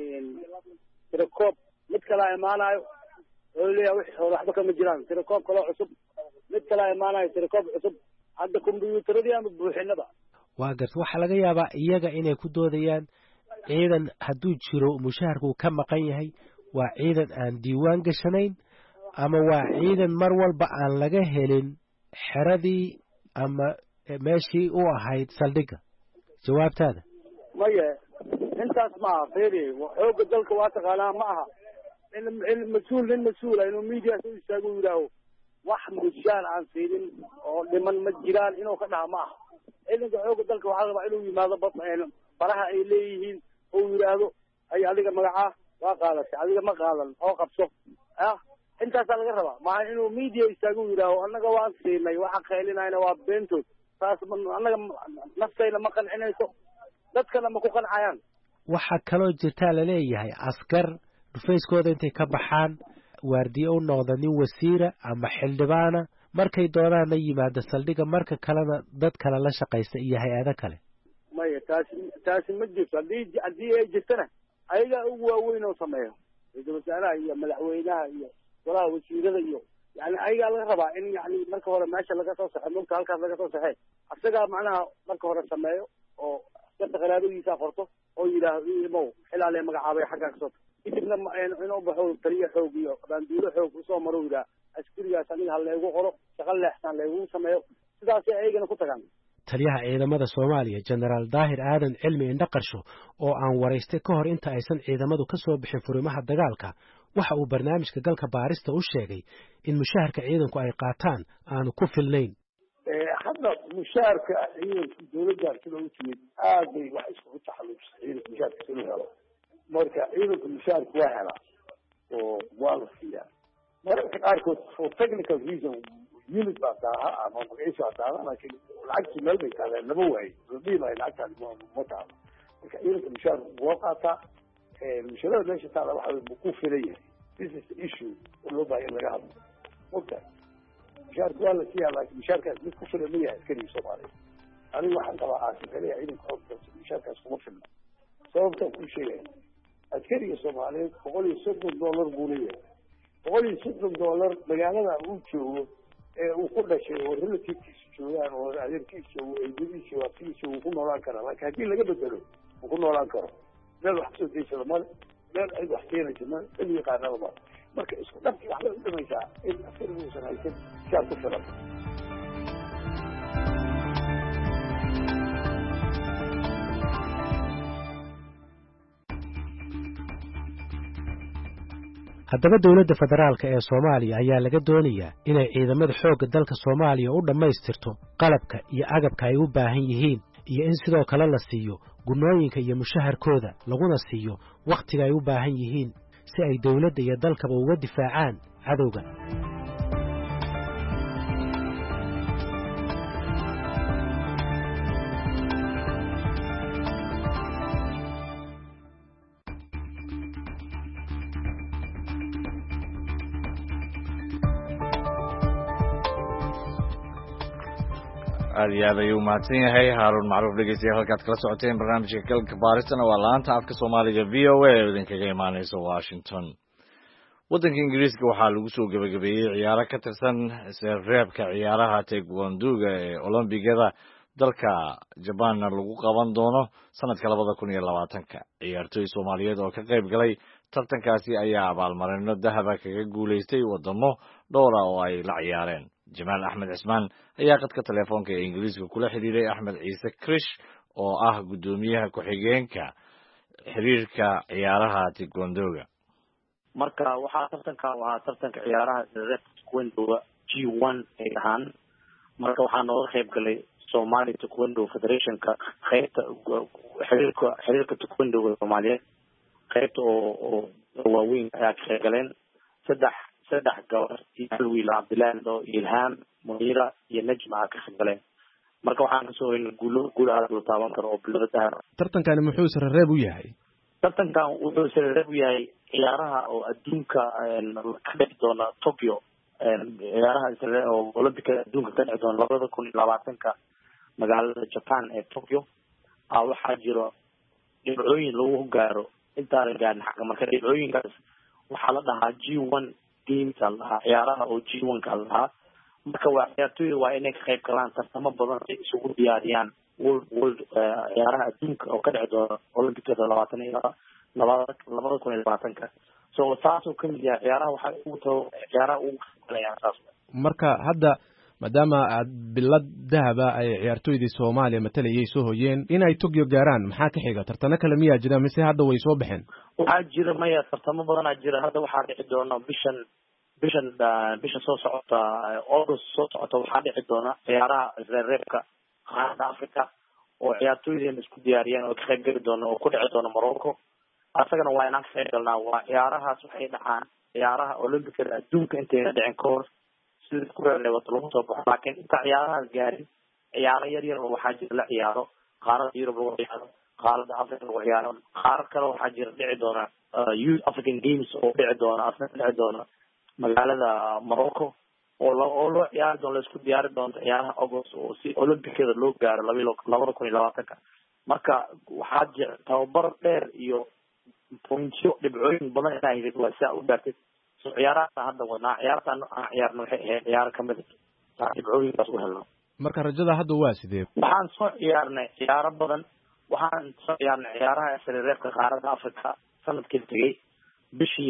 tirakoob mid kala imaanayo oo leeyahay wix hore waxba kama jiraan tirakoob kale cusub mid kala imaanayo tirakoob cusub hadda kombiyuutarada ama buuxinada. waa garta waxaa laga yaabaa iyaga inay ku doodayaan ciidan hadduu jiro mushaharku ka maqan yahay waa ciidan aan diiwaan gashanayn ama waa ciidan mar walba aan laga helin xeradii ama meeshii u ahayd saldhigga jawaabtaada maya intaas maaha feri xooga dalka waa taqaanaa ma aha in mas-uul nin mas-uula inuu media soo istaago yidhaaho wax mushaar aan siinin oo dhiman ma jiraan inuu ka dhaha ma aha ciidanka xooga dalka waxaa rabaa inuu yimaado baraha ay leeyihiin oo yidhaahdo ay adiga magacaa waa qaadatay adiga ma qaadan oo qabso ah intaasaa laga rabaa maaha inuu media istaago yidhaaho annaga waan siinay waxa qaylinayna waa beentood taas annaga naftayna ma qancinayso dadkana ma ku qancayaan waxaa kaloo jirtaa laleeyahay askar dhufayskooda intay ka baxaan waardiye u noqda nin wasiira ama xildhibaana markay doonaanna yimaada saldhigga marka kalena dad kale la shaqaysta iyo hay-ado kale maya taasi taasi ma jirto haddii haddii ay jirtana ayagaa ugu waaweyn oo sameeyo ra-iisul wasaaraha iyo madaxweynaha iyo golaha wasiirada iyo yani ayagaa laga rabaa in yani marka hore meesha laga soo saxo mugta halkaas laga soo saxee asagaa macnaha marka hore sameeyo oo askarta qaraabadiisa qorto oo yidhaahdo imow xilaalee magacaabay xaggaa kasoo kadibna inuu baxo taliya xoog iyo baanduulo xoog usoo maro yidhaha askarigaas aniga ha leegu qoro shaqo leexsan leegu sameeyo sidaasay ayagana ku tagaan taliyaha ciidamada soomaaliya jenaraal daahir aadan cilmi indhaqarsho oo aan waraystay ka hor inta aysan ciidamadu ka soo bixin furimaha dagaalka waxa uu barnaamijka galka baarista u sheegay in mushaharka ciidanku ay qaataan aanu ku filnayn hadda mushaharka ciidanka dawladdan sida u timid aad bay wax iskugu taxalluujisay ciidanka mushaharka sinu helo marka ciidanka mushaharka waa helaa oo waa la siiyaa mararka qaarkood for technical reason unit baa daaha ama magaciisa baa daaha laakiin lacagtii meel bay taaleen lama waayo ladhihi maayo lacagtaan ma taalo marka ciidanka mushaharka waa qaataa musharada meesha taala waxa ma ku filan yahay this is the issue oo loo baahay in laga hadlo mogta mushaharka waa la siiyaa laakiin mushaharkaas mid ku filan ma yahay askariga soomaaliya aniga waxaan qabaa aasifalaya ciidanka xoogka mushaharkaas kuma filna sababtaan kuu sheegaya askariga soomaaliyeed boqol iyo soddon dollar buu leeyahay boqol iyo soddon dollar magaalada uu joogo ee uu ku dhashay oo relativkiisa joogaan oo adeerkiisa joogo eedadiisa waqtigiisa uu ku noolaan karaa laakiin haddii laga bedelo uu ku noolaan karo meel wax kasoo deysada male meel cid wax keenaysa male cid yaqaanada male marka isku dhabkii waxbay u dhimaysaa in askariga uusan haysan shaar ku filan haddaba dowladda federaalka ee soomaaliya ayaa laga doonayaa inay ciidamada xoogga dalka soomaaliya u dhammaystirto qalabka iyo agabka ay u baahan yihiin iyo in sidoo kale la siiyo gunnooyinka iyo mushaharkooda laguna siiyo wakhtiga ay u baahan yihiin si ay dowladda iyo dalkaba uga difaacaan cadowga aad iyo aad ayuu mahadsan yahay haaruun macruuf dhegeystayaal halkaad kala socoteen barnaamijka galka baaristana waa laanta afka soomaaliga v o a ee idinkaga imaaneysa washington waddanka ingiriiska waxaa lagu soo gebagabeeyey ciyaaro ka tirsan reebka ciyaaraha taekwondoga ee olombigada dalka jabaanna lagu qaban doono sanadka labada kun iyo labaatanka ciyaartooy soomaaliyeed oo ka qayb galay tartankaasi ayaa abaalmarino dahaba kaga guulaystay wadamo dhowra oo ay la ciyaareen jamaal axmed cismaan ayaa qadka telefoonka ee ingiriiska kula xidhiiray axmed ciise krish oo ah guddoomiyaha ku-xigeenka xiriirka ciyaaraha taekwondoga marka waxaa tartankan waa tartanka ciyaaraha taekwondoga g one ay ahaan marka waxaa nooga qayb galay somali taekwondo federationka qaybta xiriirka xiriirka taekwondoga soomaaliyeed qaybta oo oo waaweyn ayaa ka qayb galeen saddex saddex gabar iyo hal wiil cabdillahi oo ilhaam munira iyo najma ka qayb galeen marka waxaan kasoo weynay guulo guul aad loo taaban karo oo bilada dahab tartankani muxuu sarareeb u yahay tartankan wuxuu sarareeb u yahay ciyaaraha oo adduunka ka dhici doona Tokyo ciyaaraha oo Olympic adduunka ka dhici doona labada kun iyo labaatanka magaalada Japan ee Tokyo ah waxaa jiro dhibcooyin lagu gaaro inta la gaarin xaq marka dhibcooyinkaas waxaa la dhahaa G one games la ciyaaraha oo G one ka la marka waa ciyaartooyda waa inay ka qayb galaan tartamo badan si isugu diyaariyaan world world ciyaaraha adduunka oo ka dhici doona Olympics labaatan iyo labada labada kun iyo labaatanka so taasoo kamid yahay ciyaaraha waxay ugu taho ciyaaraha ugu qalayaan taas marka hadda maadaama aad bilad dahaba ay ciyaartoydii Soomaaliya matalayay soo hoyeen inay Tokyo gaaraan maxaa ka xiga tartana kale miyaa jira mise hadda way soo baxeen waxaa jira maya tartamo badan aa jira hadda waxaa dhici doona bishan bishan bisha soo socota August soo socota waxaa dhici doona ciyaaraha reebka qaarada Afrika oo ciyaartoydeen isku diyaariyeen oo ka qayb gali doona oo ku dhici doona Morocco asagana waa inaan ka galnaa waa ciyaarahaas waxay dhacaan ciyaaraha Olympics adduunka intay dhicin ka hor sida ku reebay wada lagu soo baxo laakiin inta ciyaaraha gaarin ciyaaro yar yar oo waxaa jira la ciyaaro qaarada Europe lagu ciyaaro qaarada Afrika lagu ciyaaro qaar kale waxaa jira dhici doona Youth African Games oo dhici doona asna dhici doona magaalada Morocco oo oo loo ciyaari doono isku diyaari doonto ciyaaraha August oo si Olympics loo gaaro laba kun iyo labaatanka marka waxaa jira tababar dheer iyo pointyo dhibcooyin badan inay hayso waa saa u dhaartay so ciyaaraha hadda wadnaa ciyaartan aan ciyaarno waxay ahayd ciyaar kamid ah dhibcooyinkaas u helno marka rajada hadda waa sidee waxaan soo ciyaarnay ciyaaro badan waxaan soo ciyaarnay ciyaaraha sariireedka qaarada Afrika sanadkii tagay bishii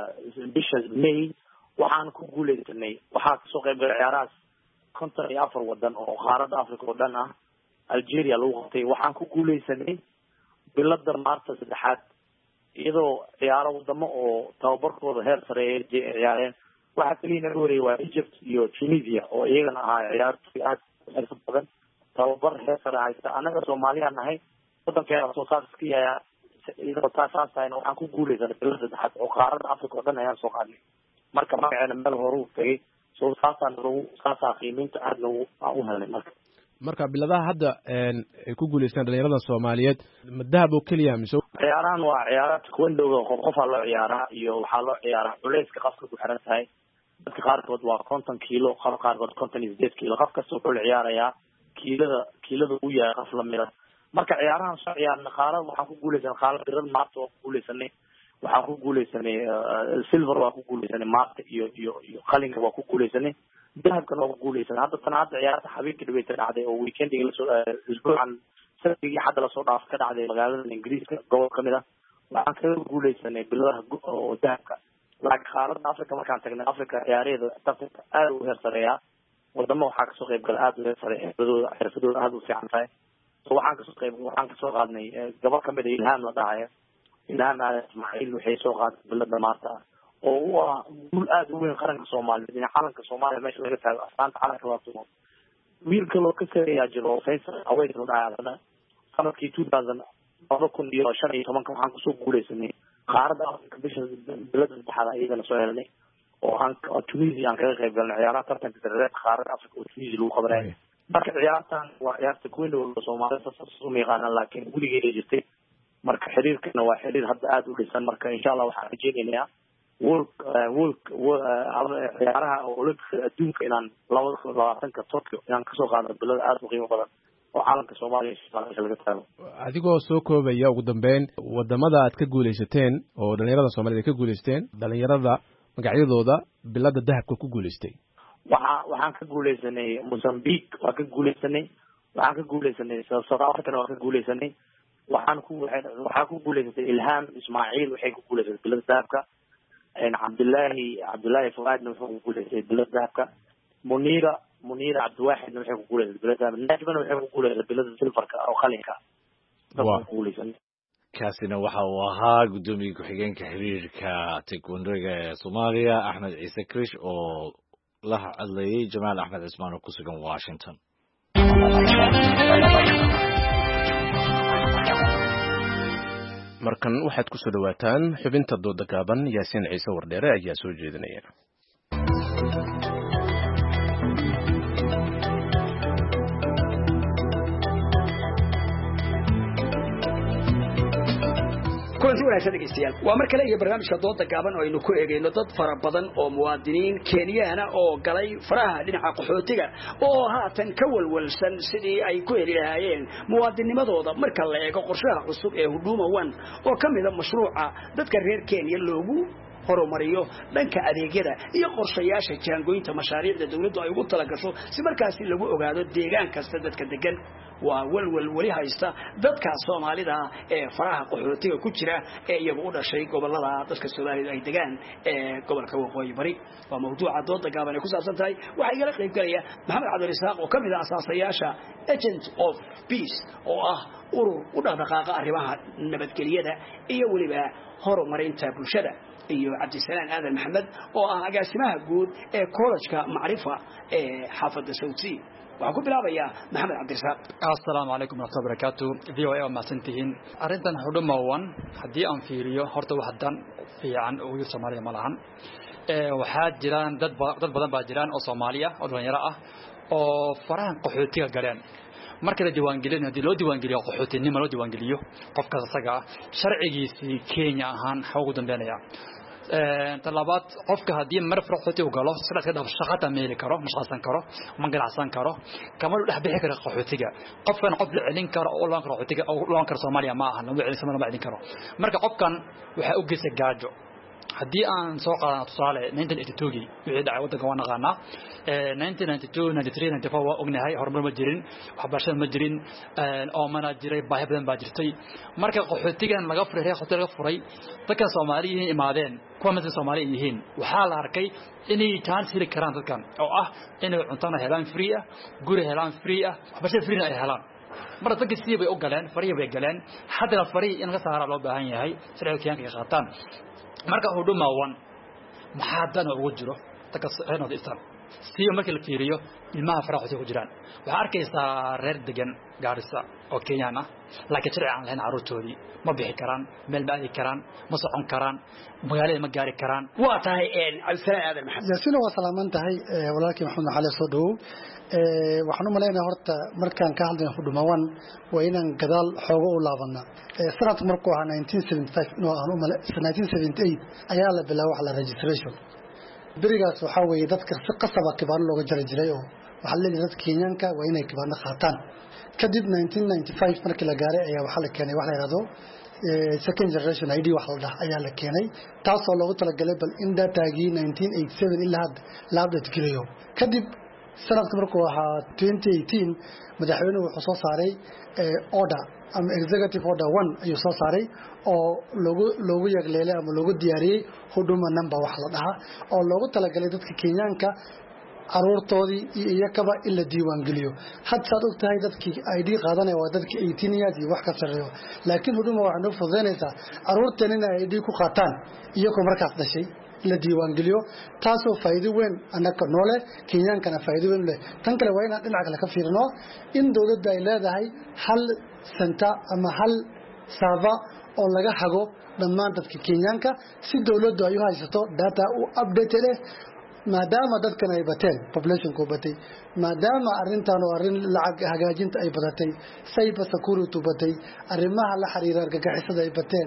bisha May waxaan ku guuleysanay waxaa ka soo qayb galay ciyaarahaas konton iyo afar wadan oo qaarada Afrika oo dhan ah Algeria lagu qabtay waxaan ku guuleysanay bilada maarta saddexaad iyadoo ciyaaro wadamo oo tababarkooda heer sare ay ciyaareen waxa kaliya naga wareeyay waa Egypt iyo Tunisia oo iyagana ahaa ciyaartoy aad u xirfad badan tababar heer sare haysta anaga Soomaaliya nahay wadankeena soo saarka yahay iyadoo taas ayna waxaan ku guuleysanay bilada saddexaad oo qaarada Afrika oo dhan ayaan soo qaadnay marka magaceena meel hore u tagay soo saartaan lagu saasaa qiimeynta aad lagu u helay marka marka biladaha hadda ay ku guuleystaan dhalinyarada Soomaaliyeed madahab oo kaliya mise ciyaarahan waa ciyaaraha taekwondo qof qof loo ciyaaraa iyo waxaa loo ciyaaraa culeyska qofka ku xiran tahay dadka qaarkood waa konton kiilo qaar qaarkood konton iyo sideed kiilo qof kasta wuxuu ciyaarayaa kiilada kiilada uu yahay qof la mid ah marka ciyaarahan soo ciyaarna qaarada waxaan ku guuleysan qaarada birad maarta oo ku guuleysanay waxaan ku guuleysanay silver waa ku guuleysanay maarta iyo iyo iyo qalinka waa ku guuleysanay dahabkan waa ku guuleysanay hadda tan hadda ciyaarta habeenkii dhaweyta dhacday oo weekendiga la soo isbuucan sabtigi hadda la soo dhaaf ka dhacday magaalada Ingiriiska gobol kamid ah waxaan kaga guuleysanay biladaha oo dahabka laakiin qaarada Afrika markaan tagnay Afrika ciyaareeda tartanka aad u heer sareeya wadamo waxaa ka soo qayb galay aad u heer sareeya xirfadooda xirfadooda aad u fiican tahay so waxaan ka soo qayb waxaan ka soo qaadnay gobol kamid ah Ilham la dhahayo Ilham Ismaaciil waxay soo qaaday bilada maarta oo waa guul aad u weyn qaranka Soomaaliyeed in calanka Soomaaliya meesha laga taago astaanta calanka waa tumo wiilka loo ka sareeyaa jiro Faisal Aweys la dhahayo sanadkii two thousand laba kun iyo shan iyo tobanka waxaan kusoo guuleysanay qaarada Afrika bisha bilada saddexaad iyagana soo helnay oo aan Tunisia aan kaga qayb galnay ciyaaraha tartanka sariireedka qaarada Afrika oo Tunisia lagu qabanay marka ciyaartan waa ciyaarta kuwin oo Soomaaliya soo meeqaan laakiin guligeeda jirtay marka xiriirkana waa xiriir hadda aad u dhisan marka insha Allah waxaan rajeynayaa world world ciyaaraha Olympics adduunka inaan laba kun iyo labaatanka Tokyo inaan kasoo qaadno bilada aad u qiimo badan oo calanka Soomaaliya laga tago adigoo soo koobaya ugu dambeyn wadamada aad ka guuleysateen oo dhalinyarada Soomaaliyeed ka guuleysteen dhalinyarada magacyadooda bilada dahabka ku guuleystay waxa waxaan ka guuleysanay Mozambique waa ka guuleysanay waxaan ka guuleysanay South Africa waa ka guuleysanay waxaan ku waxaan ku guuleysatay Ilham Ismaaciil waxay ku guuleysatay bilada dahabka in Cabdullaahi Cabdullaahi Fuaadna wuxuu ku guuleystay bilada dahabka Munira Munira Abdiwaxid waxay ku guuleysatay bilada dahabka Najmana waxay ku guuleysatay bilada silfarka oo qalinka waa guuleysanay kaasina waxa uu ahaa gudoomiye ku-xigeenka xiriirka taekwondo-ga ee Soomaaliya Axmed Ciise Krish oo la hadlayay Jamaal Axmed Cismaan oo ku sugan Washington markan waxaad ku soo dhawaataan xubinta dooda gaaban Yaasiin Ciise Wardheere ayaa soo jeedinaya kulanti wanaagsan dhegeystayaal waa mar kale iyo barnaamijka dooda gaaban oo aynu ku eegayno dad fara badan oo muwaadiniin Kenyaana oo galay faraha dhinaca qaxootiga oo haatan ka walwalsan sidii ay ku heli lahaayeen muwaadinimadooda marka la eego qorshaha cusub ee Huduma One oo kamid ah mashruuca dadka reer Kenya loogu horumariyo dhanka adeegyada iyo qorshayaasha jaangooyinta mashaariicda dawladdu ay ugu talagasho si markaasi lagu ogaado deegaan kasta dadka degan waa walwal wali haysta dadka Soomaalida ee faraha qaxootiga ku jira ee iyagu u dhashay gobolada dadka Soomaalida ay degaan ee gobolka Waqooyi Bari waa mawduuca dooda gaaban ee ku saabsan tahay waxa igala qayb galaya Maxamed Cabdirasaaq oo kamid ah asaasayaasha Agent of Peace oo ah urur u dhaqdhaqaaqa arrimaha nabadgelyada iyo waliba horumarinta bulshada iyo Cabdisalaan Aadan Maxamed oo ah agaasimaha guud ee College-ka Macrifa ee xaafadda Sawti waxaan ku bilaabayaa Maxamed Cabdirasaaq. Assalaamu calaykum wa rahmatullahi wa barakaatuh. V O A ma santihiin arintan xuduma wan hadii aan fiiriyo horta wax dan fiican oo yar Soomaaliya ma lahan ee waxa jiraan dad dad badan baa jiraan oo Soomaaliya oo dhalinyaro ah oo farahan qaxootiga galeen marka la diiwaan gelin hadii loo diiwaan geliyo qaxootinimo loo diiwaan geliyo qofka asaga sharcigiisii Kenya ahaan xog u dambeynaya ee talabaad qofka hadii mar qaxooti u galo sida ka shaqada meeli karo mashaqsan karo ma ganacsan karo kama u dhaxbixi karo qaxootiga qofkan qof la celin karo oo loo qaxootiga oo loo karo Soomaaliya ma aha loo celin ma celin karo marka qofkan waxa u geysay gaajo hadii aan soo qaadano tusaale nineteen eighty-two wixii dhacay wadanka waan naqaanaa ee nineteen ninety-two ninety-three ninety-four waa ognahay horumar ma jirin waxbarashada ma jirin oo mana jiray baahi badan baa jirtay marka qaxootigan laga furay qaxootiga laga furay dadka Soomaaliyeed imaadeen kuwa mid Soomaali yihiin waxa la arkay inay chance heli karaan dadkan oo ah inay cuntada helaan free ah guri helaan free ah waxbarashada free ay helaan marka dadka si bay u galeen fariye bay galeen hadda fariye in laga saaro loo baahan yahay sharciga ka qaataan marka huduma wan maxaa dan ugu jiro dadka reer istaan si markii la fiiriyo ilmaha faraxooti ku jiraan waxa arkaysaa reer degan Gaarisa oo Kenyan ah laakiin sharci aan lahayn caruurtoodii ma bixi karaan meel ma aadi karaan ma socon karaan magaalada ma gaari karaan waa tahay een Cabdisalaan Aadan Maxamed yaasina waa salaaman tahay walaalkii Maxamed Xali soo dhaw ee waxaan u maleynayaa horta markaan ka hadlayno huduma wan waa inaan gadaal xoogo u laabana ee sanadka markuu ahaa nineteen seventy-five inuu aanu malay nineteen seventy-eight ayaa la bilaabay wax la registration berigaas waxa weeye dadka si qasaba kibaan looga jari jiray oo waxa la leeyahay dadka Kenyanka waa inay kibaan qaataan kadib nineteen ninety-five markii la gaaray ayaa waxa la keenay wax la yiraahdo second generation I D wax la dhahay ayaa la keenay taas oo loogu talagalay bal in dataagii nineteen eighty-seven ilaa la update gareeyo kadib sanadka markuu ahaa twenty eighteen madaxweynuhu wuxuu soo saaray order ama executive order one ayuu soo saaray oo loogu loogu yagleelay ama loogu diyaariyay huduma number wax la dhahaa oo loogu talagalay dadka Kenyanka caruurtoodii iyo iyakaba in la diiwaan geliyo had saad og tahay dadkii I D qaadanaya waa dadkii eighteen years iyo wax ka sareeyo laakiin huduma waxay noo fududeynaysaa caruurtan in I D ku qaataan iyagoo markaas dhashay la diiwaan geliyo taasoo faa'iido weyn anaka noole Kenyankana faa'iido weyn leh tan kale waa inaan dhinaca kale ka fiirino in dawladda ay leedahay hal center ama hal server oo laga hago dhammaan dadka Kenyanka si dawladdu ay u haysato data u update leh maadaama dadkan ay bateen population ko batay maadaama arintan oo arin lacag hagaajinta ay badatay cyber security batay arimaha la xiriira argagixisada ay bateen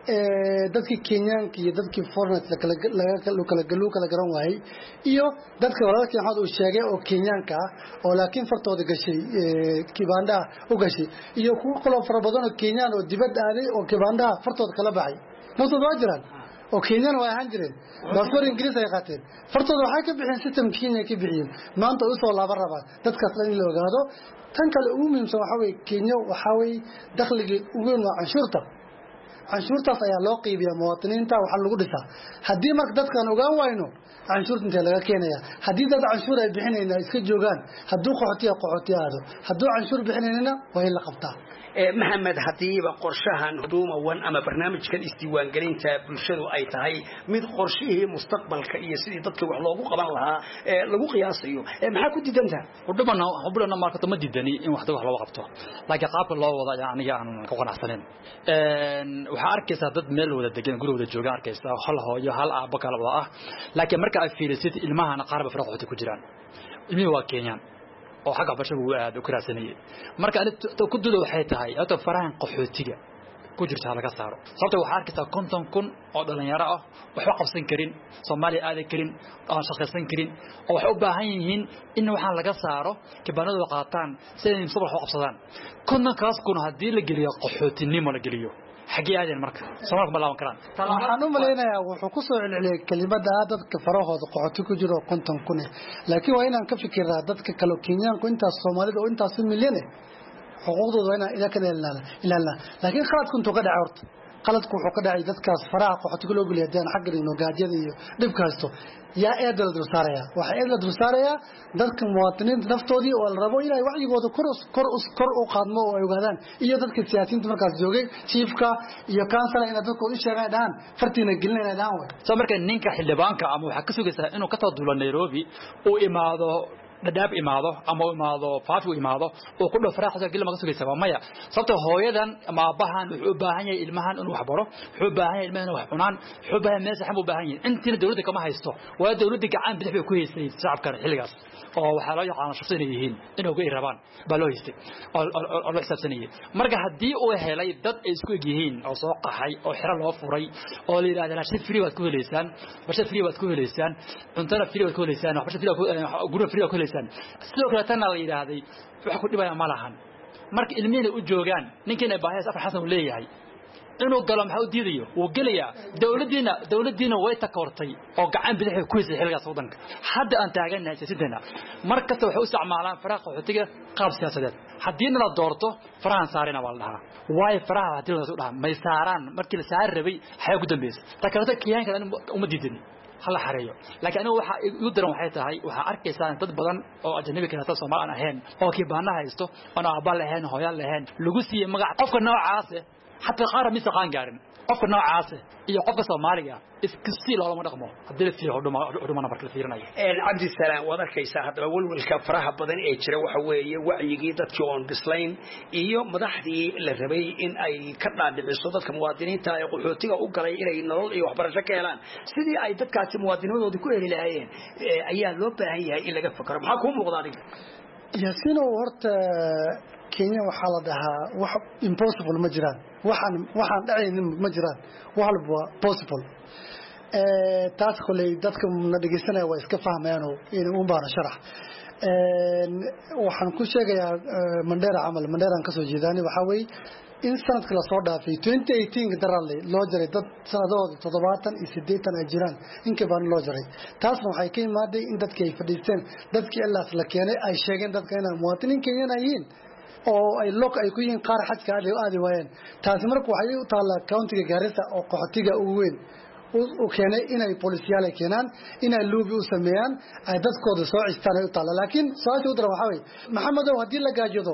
ee dadka Kenyanka iyo dadka foreigners la kala laga kala galu kala garan waayay iyo dadka walaalkii waxaad uu sheegay oo Kenyanka oo laakiin fartooda gashay kibanda u gashay iyo kuwa kale fara badan oo Kenyan oo dibadda aaday oo kibanda fartooda kala baxay nafsad waa jiraan oo Kenyan waa ahaan jireen baasaboor Ingiriis ay qaateen fartooda waxay ka bixin system Kenya ka bixiyeen maanta u soo laaban rabaa dadkaas in la ogaado tan kale ugu muhiimsan waxa weeye Kenya waxa weeye dakhliga ugu weyn waa canshuurta canshuurtaas ayaa loo qiibiyaa muwaadiniinta waxa lagu dhisaa hadii marka dadkan ogaan wayno canshuurta inta laga keenaya hadii dad canshuur ay bixinayna iska joogan haduu qaxootiga qaxootiyaado haduu canshuur bixinayna waa in la qabtaa maxamed hadiiba qorshahan huduma wan ama barnaamijkan isdiiwaan gelinta bulshadu ay tahay mid qorshihii mustaqbalka iyo sidii dadka wax loogu qaban lahaa ee lagu qiyaasayo ee maxaa ku diidantaa huduma hubulana marka ma diidani in wax wax loo qabto laakiin qaabka loo wada aniga aan ka qanacsaneyn een waxa arkaysaa dad meel wada degan gurigooda jooga arkaysaa hal hooyo hal aabba kala wada ah laakiin marka ay fiirisid ilmahana qaarba farqooti ku jiraan ilmihi waa Kenyan oo xagga barashada uu aad u karaasanayay marka aad ku duudo waxay tahay aad farahan qaxootiga ku jirta laga saaro sababta waxa arkaysaa konton kun oo dhalinyaro ah waxba qabsan karin Soomaaliya aad karin aan shaqaysan karin oo wax u baahan yihiin in waxaan laga saaro kibanadu qaataan si ay subax u qabsadaan konton kaas kun hadii la geliyo qaxootinimo la geliyo xagee aadeen marka Soomaaliya ma laaban karaan waxaan u maleynayaa wuxuu ku soo celceliyay kelimada dadka farahooda qoxoti ku jiro konton kun laakiin waa inaan ka fikiraa dadka kale Kenyaanku intaas Soomaalida oo intaas milyan xuquuqdooda waa inaan ila ka ilaalina laakiin khaladku intuu ka dhacay horta qaladku wuxuu ka dhacay dadkaas faraha qoxoti loo geliyo daan xaq inuu gaajada iyo dhibka haysto yaa eedal dul saaraya waxa eedal dul saaraya dadka muwaadiniinta naftoodii oo la rabo inay wacigooda kor kor kor u qaadmo oo ay ogaadaan iyo dadka siyaasiyiinta markaas joogay chiefka iyo council ina dadku u sheegaan fartiina gelinayna daan way soo marka ninka xildhibaanka ama waxa ka sugaysaa inuu ka soo duulo Nairobi oo imaado dadaab imaado ama imaado faafi imaado oo ku dhoo faraxda gal ma ka sugaysaa maya sababtoo hooyadan ama abahan wuxuu u baahan yahay ilmahan inuu wax baro wuxuu u baahan yahay ilmahan wax cunaan wuxuu u baahan meesha xambu baahan yahay intii dawladda kama haysto waa dawladda gacan bidix bay ku haysay shacabka xilligaas oo waxa loo yaqaan shaqsiin yihiin inuu ga irabaan baa loo haystay oo loo xisaabsanayay marka hadii uu helay dad ay isku yihiin oo soo qaxay oo xira loo furay oo la yiraahdo shid free waad ku heleysaan bashad free waad ku heleysaan cuntada free waad ku heleysaan wax bashad free guri free waad ku heleysaan sidoo kale tan la yiraahday wax ku dhibaya ma lahan marka ilmihiina u joogaan ninkiina baahiyaas afar xasan uu leeyahay inuu galo maxaa u diidayo uu galiyaa dawladdiina dawladdiina way takoortay oo gacan bidix ku haysay xilligaas wadanka hadda aan taaganahay sidana markasta waxa uu isticmaalaan faraqa qaxootiga qaab siyaasadeed hadii la doorto farahan saarina wal dhaha way faraha hadii la soo dhaha may saaraan markii la saar rabay xay ku dambeysay takarta kiyaanka uma diidin hala xareeyo laakiin anigu waxa uu daran waxay tahay waxa arkaysan dad badan oo ajnabi ka ah Soomaali aan ahayn oo kibaana haysto ana abal lahayn hooyal lahayn lagu siiyay magac qofka noocaas حتى قارن مثل قان قارن قف النوع عاصه iyo qofka Soomaaliga iskasi loo ma dhaqmo hadii fiir hoduma hoduma nabar kala fiirinay ee Cabdi Salaam wadarkaysa hadaba walwalka faraha badan ee jira waxa weeye wacyiga dadkii oo bislayn iyo madaxdii la rabay in ay ka dhaadhiciso dadka muwaadiniinta ee qaxootiga u galay inay nolol iyo waxbarasho ka helaan sidii ay dadkaasi muwaadinimadooda ku heli lahaayeen ayaa loo baahan yahay in laga fakaro maxaa ku muuqda adiga yaasino horta Kenya waxa la dhahaa wax impossible ma jiraan waxaan waxaan dhacaynin ma jiraan walba possible ee taas kulay dadka na dhageysanaya way iska fahmayaan in uu baan sharax ee waxaan ku sheegayaa Mandera amal Mandera ka soo jeedani waxa way in sanadka la soo dhaafay twenty eighteen darale loo jaray dad sanadooda toddobaatan iyo siddeetan ay jiraan in ka baan loo jaray taasna waxay ka imaaday in dadkii ay fadhiisteen dadkii Allah la keenay ay sheegeen dadka inay muwaadiniin Kenyan yihiin oo ay lok ay ku yihiin qaar xajka aad aad waayeen taasi markuu waxay u taala countiga Garissa oo qaxootiga ugu weyn oo keenay inay polisiyaal ay keenaan inay loobi u sameeyaan ay dadkooda soo cistaan u taala laakiin sababta u dara waxa way maxamedow hadii la gaajado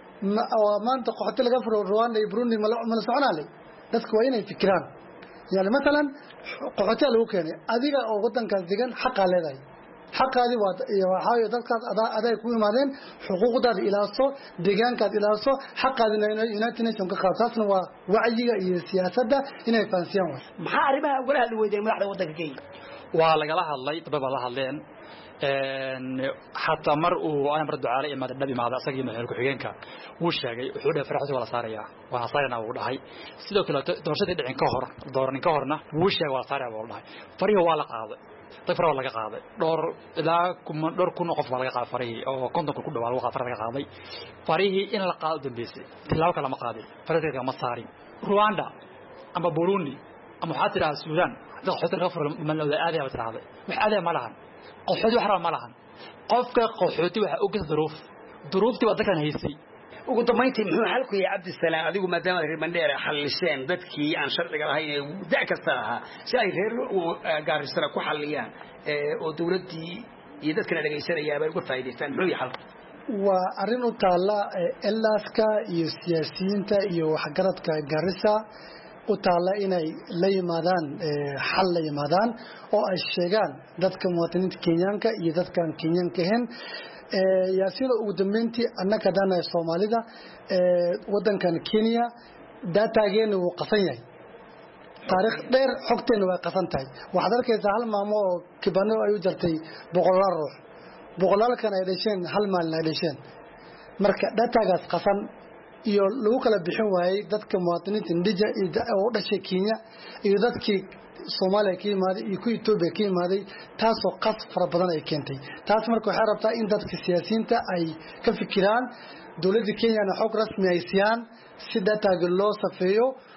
maanta qaxooti laga furo Rwanda iyo Burundi ma la soconaalay dadku waa inay fikiraan yani mesela qaxooti lagu keenay adiga oo wadankaas degan xaq leedahay حقادي وحاجة ذلك أداء أداء كل مادين حقوق دار إلاسو دجان كاد إلاسو حقادي إنه يناتي نشون كخاصة ووعي السياسة ده إنه يفنسيان محاربة ولا هذا ويدين ما حدا ودك كي وعلى جلها الله طبعا الله اللين حتى مرء أنا برد على إما النبي مع ذا سجي من الكحيين كا وش جاي وحده فرحته ولا صاريا وصارنا ولا هاي سيدو كلا دورشة الدين كهر دورن كهرنا وش جاي ولا صاريا والله فريه ولا قاضي طيب ولا قاضي دور لا كم دور كنا قف ولا قاضي فريه أو كنت كل دور ولا فريه قاضي فريه إن القاضي بيسي تلاو كلام قاضي فريه كلام صاري رواندا أما بوروندي أما حتى السودان ده حتى غفر من لو هذا وتراضي وهذا ما لهن قحوتي وحرام ما لهن قفك قحوتي وح أوجد ظروف ظروفتي وذاك هيسي ugu dambeyntii muxuu xalku yahay Cabdi Salaam adigu maadaama reer Mandera xalliseen dadkii aan sharciga lahayn daa kasta ahaa si ay reer Garissa ku xalliyaan oo dawladii iyo dadkana dhageysanaya ay uga faa'iideystaan muxuu yahay xalku waa arin u taala elaaska iyo siyaasiyiinta iyo waxgaradka Garissa u taala inay la yimaadaan xal la yimaadaan oo ay sheegaan dadka muwaadiniinta Kenyaanka iyo dadka aan Kenyaanka ahayn yaasina ugu dambeyntii annaka dana Soomaalida wadankan Kenya datageena uu qasan yahay taariikh dheer xogteena waa qasan tahay waxaad arkaysaa hal maamo oo kibano ay u jartay boqolaal ruux boqolaal kan ay dhasheen hal maalin ay dhasheen marka datagaas qasan iyo lagu kala bixin waayay dadka muwaadiniinta ndija oo dhashay Kenya iyo dadkii Soomaaliya ka yimaaday iyo ku Itoobiya ka yimaaday taas oo qas fara badan ay keentay taas markuu waxay rabtaa in dadka siyaasiyiinta ay ka fikiraan dawladda Kenya xog rasmi ay siiyaan si dataga loo safeeyo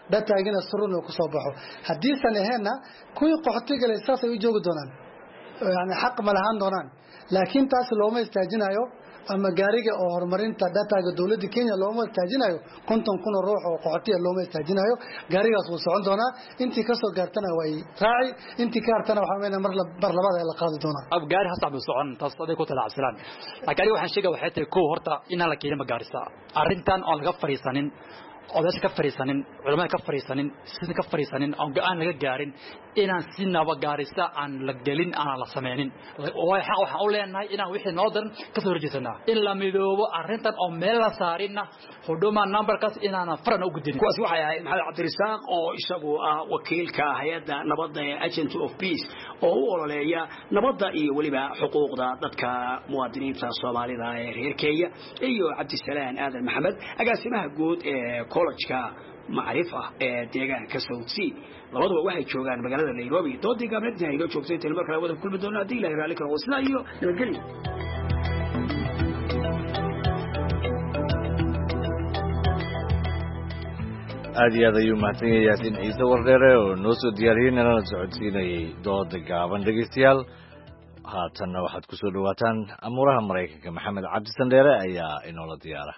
dataagina surun oo ku soo baxo haddii san ahaynna kuwii qaxootiga leh saas ay u joogi doonaan yani xaq ma lahaan doonaan laakiin taas looma istaajinayo ama gaariga oo horumarinta dataaga dawladda Kenya looma istaajinayo konton kun oo ruux oo qaxootiga looma istaajinayo gaarigaas uu socon doonaa intii ka soo gaartana way raaci intii ka hartana waxa weeyna mar bar labaad ay la qaadi doonaa ab gaari ha socdo socon taas aday ku talaacsan gaari waxaan sheegay waxay tahay koo horta in la keenay magaarisa arintan oo laga fariisanin odays ka fariisanin culimada ka fariisanin sidii ka fariisanin oo go'aan laga gaarin inaan si naba gaarisa aan la gelin aan la sameeynin way xaq waxa u leenahay inaan wixii noo daran ka soo horjeesana in la midoobo arintan oo meel la saarina huduma numberkaas inaan faran u gudin kuwaas waxa ay maxamed cabdirasaaq oo isagu ah wakiilka hay'adda nabadda ee Agent of Peace oo u ololeeya nabadda iyo waliba xuquuqda dadka muwaadiniinta Soomaalida ee reer Kenya iyo Cabdisalaan Aadan Maxamed agaasimaha guud ee college-ka macrifa ee deegaanka Southsea labaduba waxay joogaan magaalada Nairobi doodii gabadha ay joogtay inta markale wada kulmi doonaa hadii Ilaahay raali ka noqdo isla iyo nabadgelyo aad iyo aad ayuu mahadsan yahay Yaasiin Ciise Wardheere oo noo soo diyaariyey nala socodsiinayay dooda gaaban dhegeystayaal haatanna waxaad ku soo dhawaataan amuuraha Mareykanka Maxamed Cabdi Sandheere ayaa inoola diyaara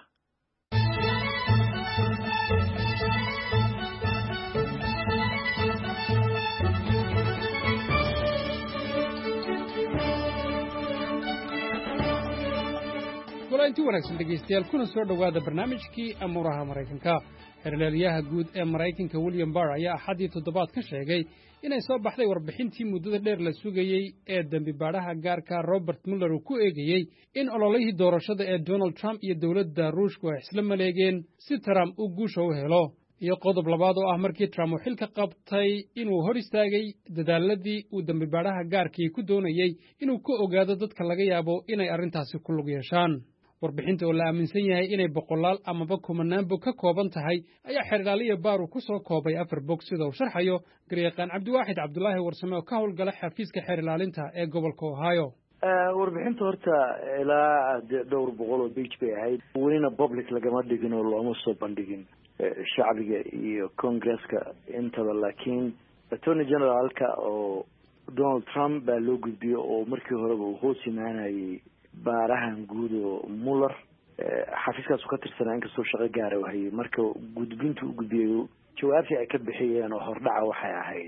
inti wanaagsan dhegeystayaal kuna soo dhawaada barnaamijkii amuuraha Mareykanka xeerlaaliyaha guud ee Mareykanka William Barr ayaa axadii toddobaad ka sheegay inay soo baxday warbixintii muddada dheer la sugayey ee dambi baadhaha gaarka Robert Mueller uu ku eegayey in ololihii doorashada ee Donald Trump iyo dowladda Ruushku ay isla maleegeen si Trump uu guusha u helo iyo qodob labaad oo ah markii Trump uu xilka qabtay inuu hor istaagay dadaaladii uu dambi baadhaha gaarkii ku doonayey inuu ka ogaado dadka laga yaabo inay arrintaasi ku lug yeeshaan warbixinta oo la aaminsan yahay inay boqolaal amaba kumanaan bog ka kooban tahay ayaa xeerlaaliya Baaru ku soo koobay afar bog sida uu sharxayo garyaqaan Cabdiwaaxid Cabdulaahi Warsame oo ka howlgala xafiiska xeerlaalinta ee gobolka Ohio warbixinta horta ilaa dhowr boqol oo page bay ahayd welina public lagama dhigin oo looma soo bandhigin shacbiga iyo congresska intaba laakiin attorney generalka oo Donald Trump baa loo gudbiyey oo markii horeba uu hoos imaanayay baarahan guud oo Mueller xafiiskaas ka tirsanaa inkastoo shaqo gaar ah hayay marka gudbintu u gudbiyay jawaabtii ay ka bixiyeen oo hordhaca waxay ahayd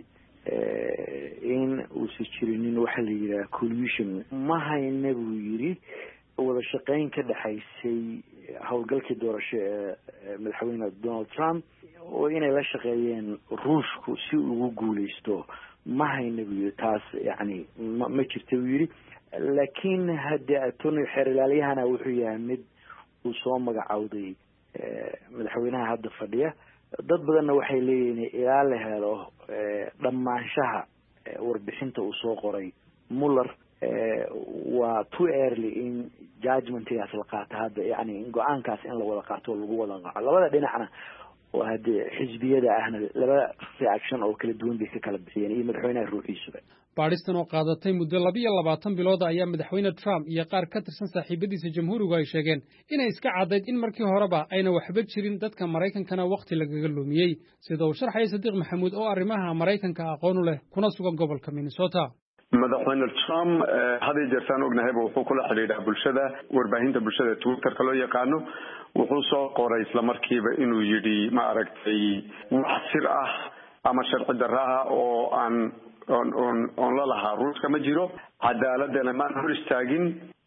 in uu si jirinin waxa la yiraahdo collusion ma hayna buu yiri wada shaqayn ka dhaxaysay howlgalkii doorasho ee madaxweyne Donald Trump oo inay la shaqeeyeen Ruushku si uu ugu guuleysto ma hayna buu yiri taas yani ma jirto buu yiri laakiin hadda attorney xeerlaaliyahana wuxuu yahay mid uu soo magacawday madaxweynaha hadda fadhiya dad badanna waxay leeyihiin ilaa la helo dhammaanshaha warbixinta uu soo qoray Mueller waa too early in judgmentigaas la qaato hadda yani go-aankaas in la wada qaato oo lagu wada qaco labada dhinacna oo hadda xisbiyada ahna laba reaction oo kala duwan bay ka kala bixiyeen iyo madaxweynaha ruuxiisuba baadhistan oo qaadatay muddo laba iyo labaatan bilood ayaa madaxweyne Trump iyo qaar ka tirsan saaxiibadiisa jamhuurigu ay sheegeen inay iska cadayd in markii horeba ayna waxba jirin dadka Mareykankana waqti lagaga lumiyay sida uu sharxay Sadiq Maxamuud oo arrimaha Mareykanka aqoon u leh kuna sugan gobolka Minnesota madaxweyne Trump hadii jeertaan ognahay wuxuu kula xiriiray bulshada warbaahinta bulshada Twitter-ka loo yaqaano wuxuu soo qoray isla markiiba inuu yiri ma aragtay wax sir ah ama sharci darro ah oo aan on on on la lahaa ruuska ma jiro cadaaladana ma hor istaagin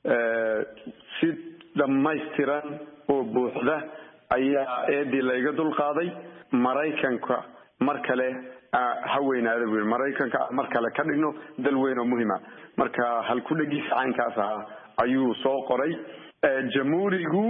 si dhamaystiran oo buuxda ayaa eedii laga dul qaaday Mareykanka mar kale haweenaada weyn Mareykanka mar kale ka dhigno dal weyn oo muhiim ah marka hal ku dhagiisa caankaas ah ayuu soo qoray jamhuurigu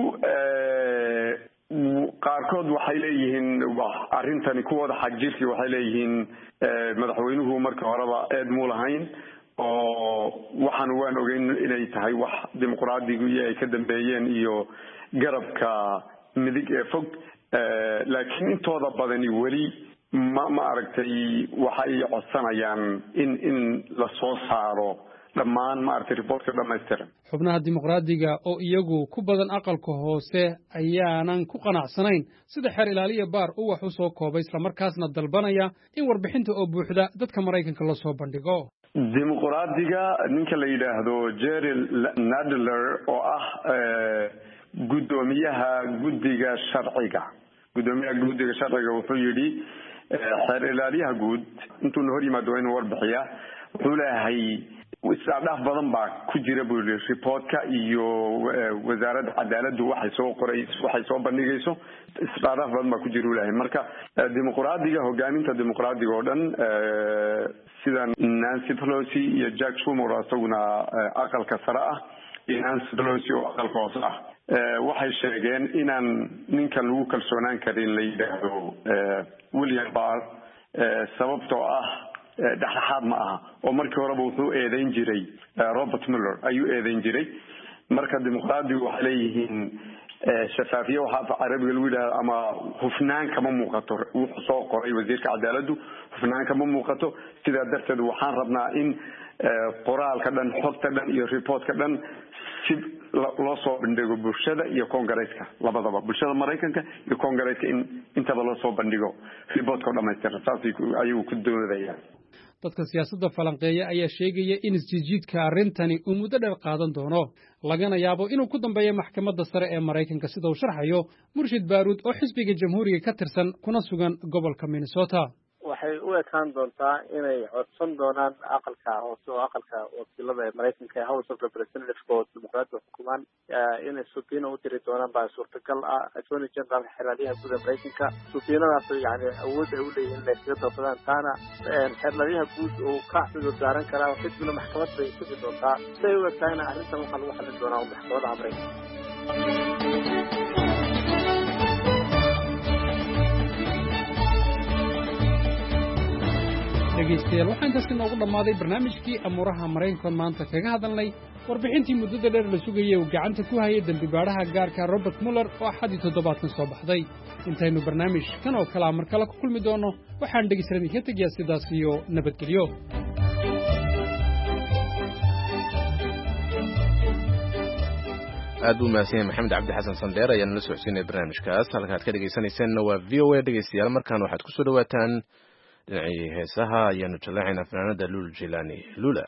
qaarkood waxay leeyihiin arintani kuwada xagjirki waxay leeyihiin madaxweynuhu marka horeba eed mu lahayn oo waxaan waan ogeyn inay tahay wax dimuqraadigu ay ka dambeeyeen iyo garabka midig ee fog laakiin intooda badani weli ma ma aragtay waxay codsanayaan in in la soo saaro dhammaan maaragtay reportka dhamaystiran. xubnaha dimuqraadiga oo iyagu ku badan aqalka hoose ayaanan ku qanacsanayn sida xeer ilaaliya baar uu wax u soo koobay islamarkaasna dalbanaya in warbixinta oo buuxda dadka maraykanka la soo bandhigo. dimuqraadiga ninka la yidhaahdo Jerry Nadler oo ah gudoomiyaha guddiga sharciga gudoomiyaha guddiga sharciga wuxuu yidhi xeer ilaaliyaha guud intuu hor yimaado inuu warbixiya wuxuu leeyahay isdhaaf badan baa ku jira buu yidhi reportka iyo wasaaradda cadaaladdu waxay soo qoray waxay soo bandhigayso isdhaaf badan baa ku jira leeyahay marka dimuqraadiga hogaaminta dimuqraadiga oo dhan sida Nancy Pelosi iyo Jack Schumer asaguna aqalka sare ah iyo Nancy Pelosi oo aqalka hoose ah waxay sheegeen inaan ninka lagu kalsoonaan karin la yidhaahdo William Barr sababtoo ah dhaxaad ma aha oo markii horeba wuxuu eedeyn jiray Robert Mueller ayuu eedeyn jiray marka dimuqraadigu waxay leeyihiin shafaafiye waxa carabiga lagu yiraahdo ama hufnaan kama muuqato wuxuu soo qoray wasiirka cadaaladdu hufnaan kama muuqato sida darteed waxaan rabnaa in qoraalka dhan xogta dhan iyo reportka dhan si loo soo bandhigo bulshada iyo Congress-ka labadaba bulshada Mareykanka iyo Congress-ka in intaba loo soo bandhigo reportka dhammaystiran saas ayuu ku doodaya. dadka siyaasadda falanqeeya ayaa sheegaya in isjiidka arrintani uu muddo dheer qaadan doono lagana yaabo inuu ku dambeeyo maxkamadda sare ee Mareykanka sida uu sharxayo Murshid Baaruud oo xisbiga jamhuuriga ka tirsan kuna sugan gobolka Minnesota. waxay u ekaan doontaa inay codsan doonaan aqalka hoose oo aqalka wakiilada ee Mareykanka ee House of Representatives oo dimuqraadiga xukumaan inay suubiina u diri doonaan baa suurtagal ah Attorney General xeeraliyaha guud ee Mareykanka suubiinadaas yani awood ay u leeyihiin inay iska dabadaan taana xeeraliyaha guud oo ka xuduud gaaran karaa xisbiga maxkamadda ay sugi doontaa say u ekaan arrintan waxa lagu xalin doonaa maxkamadda Mareykanka. dhegeystayaal waxaan intaas inoogu dhammaaday barnaamijkii amuuraha Mareykanka maanta kaga hadalnay warbixintii muddada dheer la sugayay uu gacanta ku hayay dambibaadhaha gaarka Robert Mueller oo axadii toddobaadkan soo baxday intaynu barnaamij kan oo kale mar kale ku kulmi doono waxaan dhegeystayaal ka tegayaa sidaas iyo nabadgelyo. aad u mahadsan Maxamed Cabdi Xasan Sandeer ayaan la socodsiinay barnaamijkaas halkaad ka dhegeysaneyseen waa V O A dhegeystayaal markaan waxaad ku soo dhawaataan dhinacii heesaha ayaanu jaleecaynaa fanaanada Lula Jilani Lula.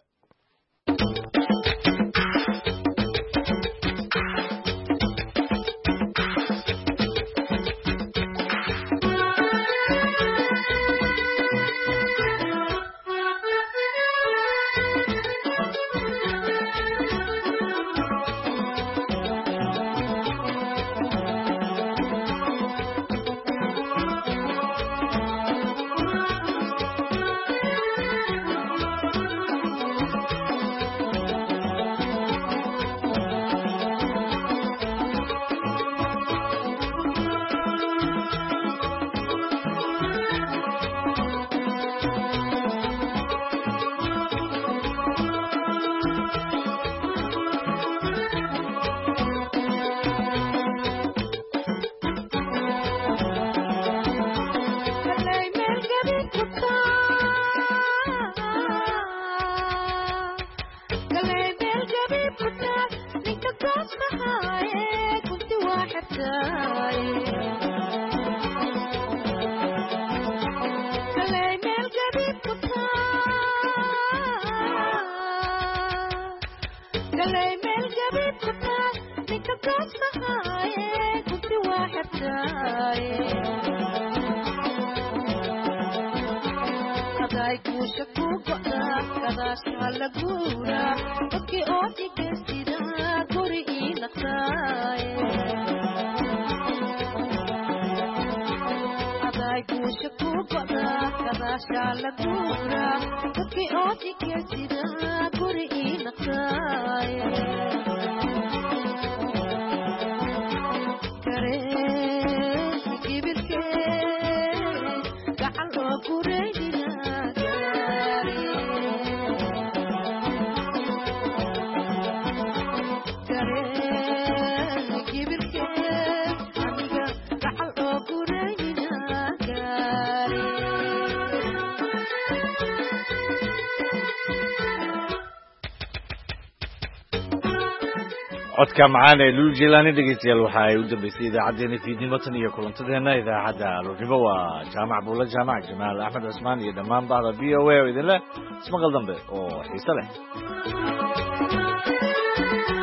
codka macaan ee Luul Jilani dhegeystayaal waxa ay u dambeysay idaacadeena fiidnimo tan iyo kulantadeena idaacadda Luulnimo waa jaamac buula jaamac Jamaal Axmed Cusmaan iyo dhammaan bahda V O A oo idin leh ismaqal dambe oo xiiso leh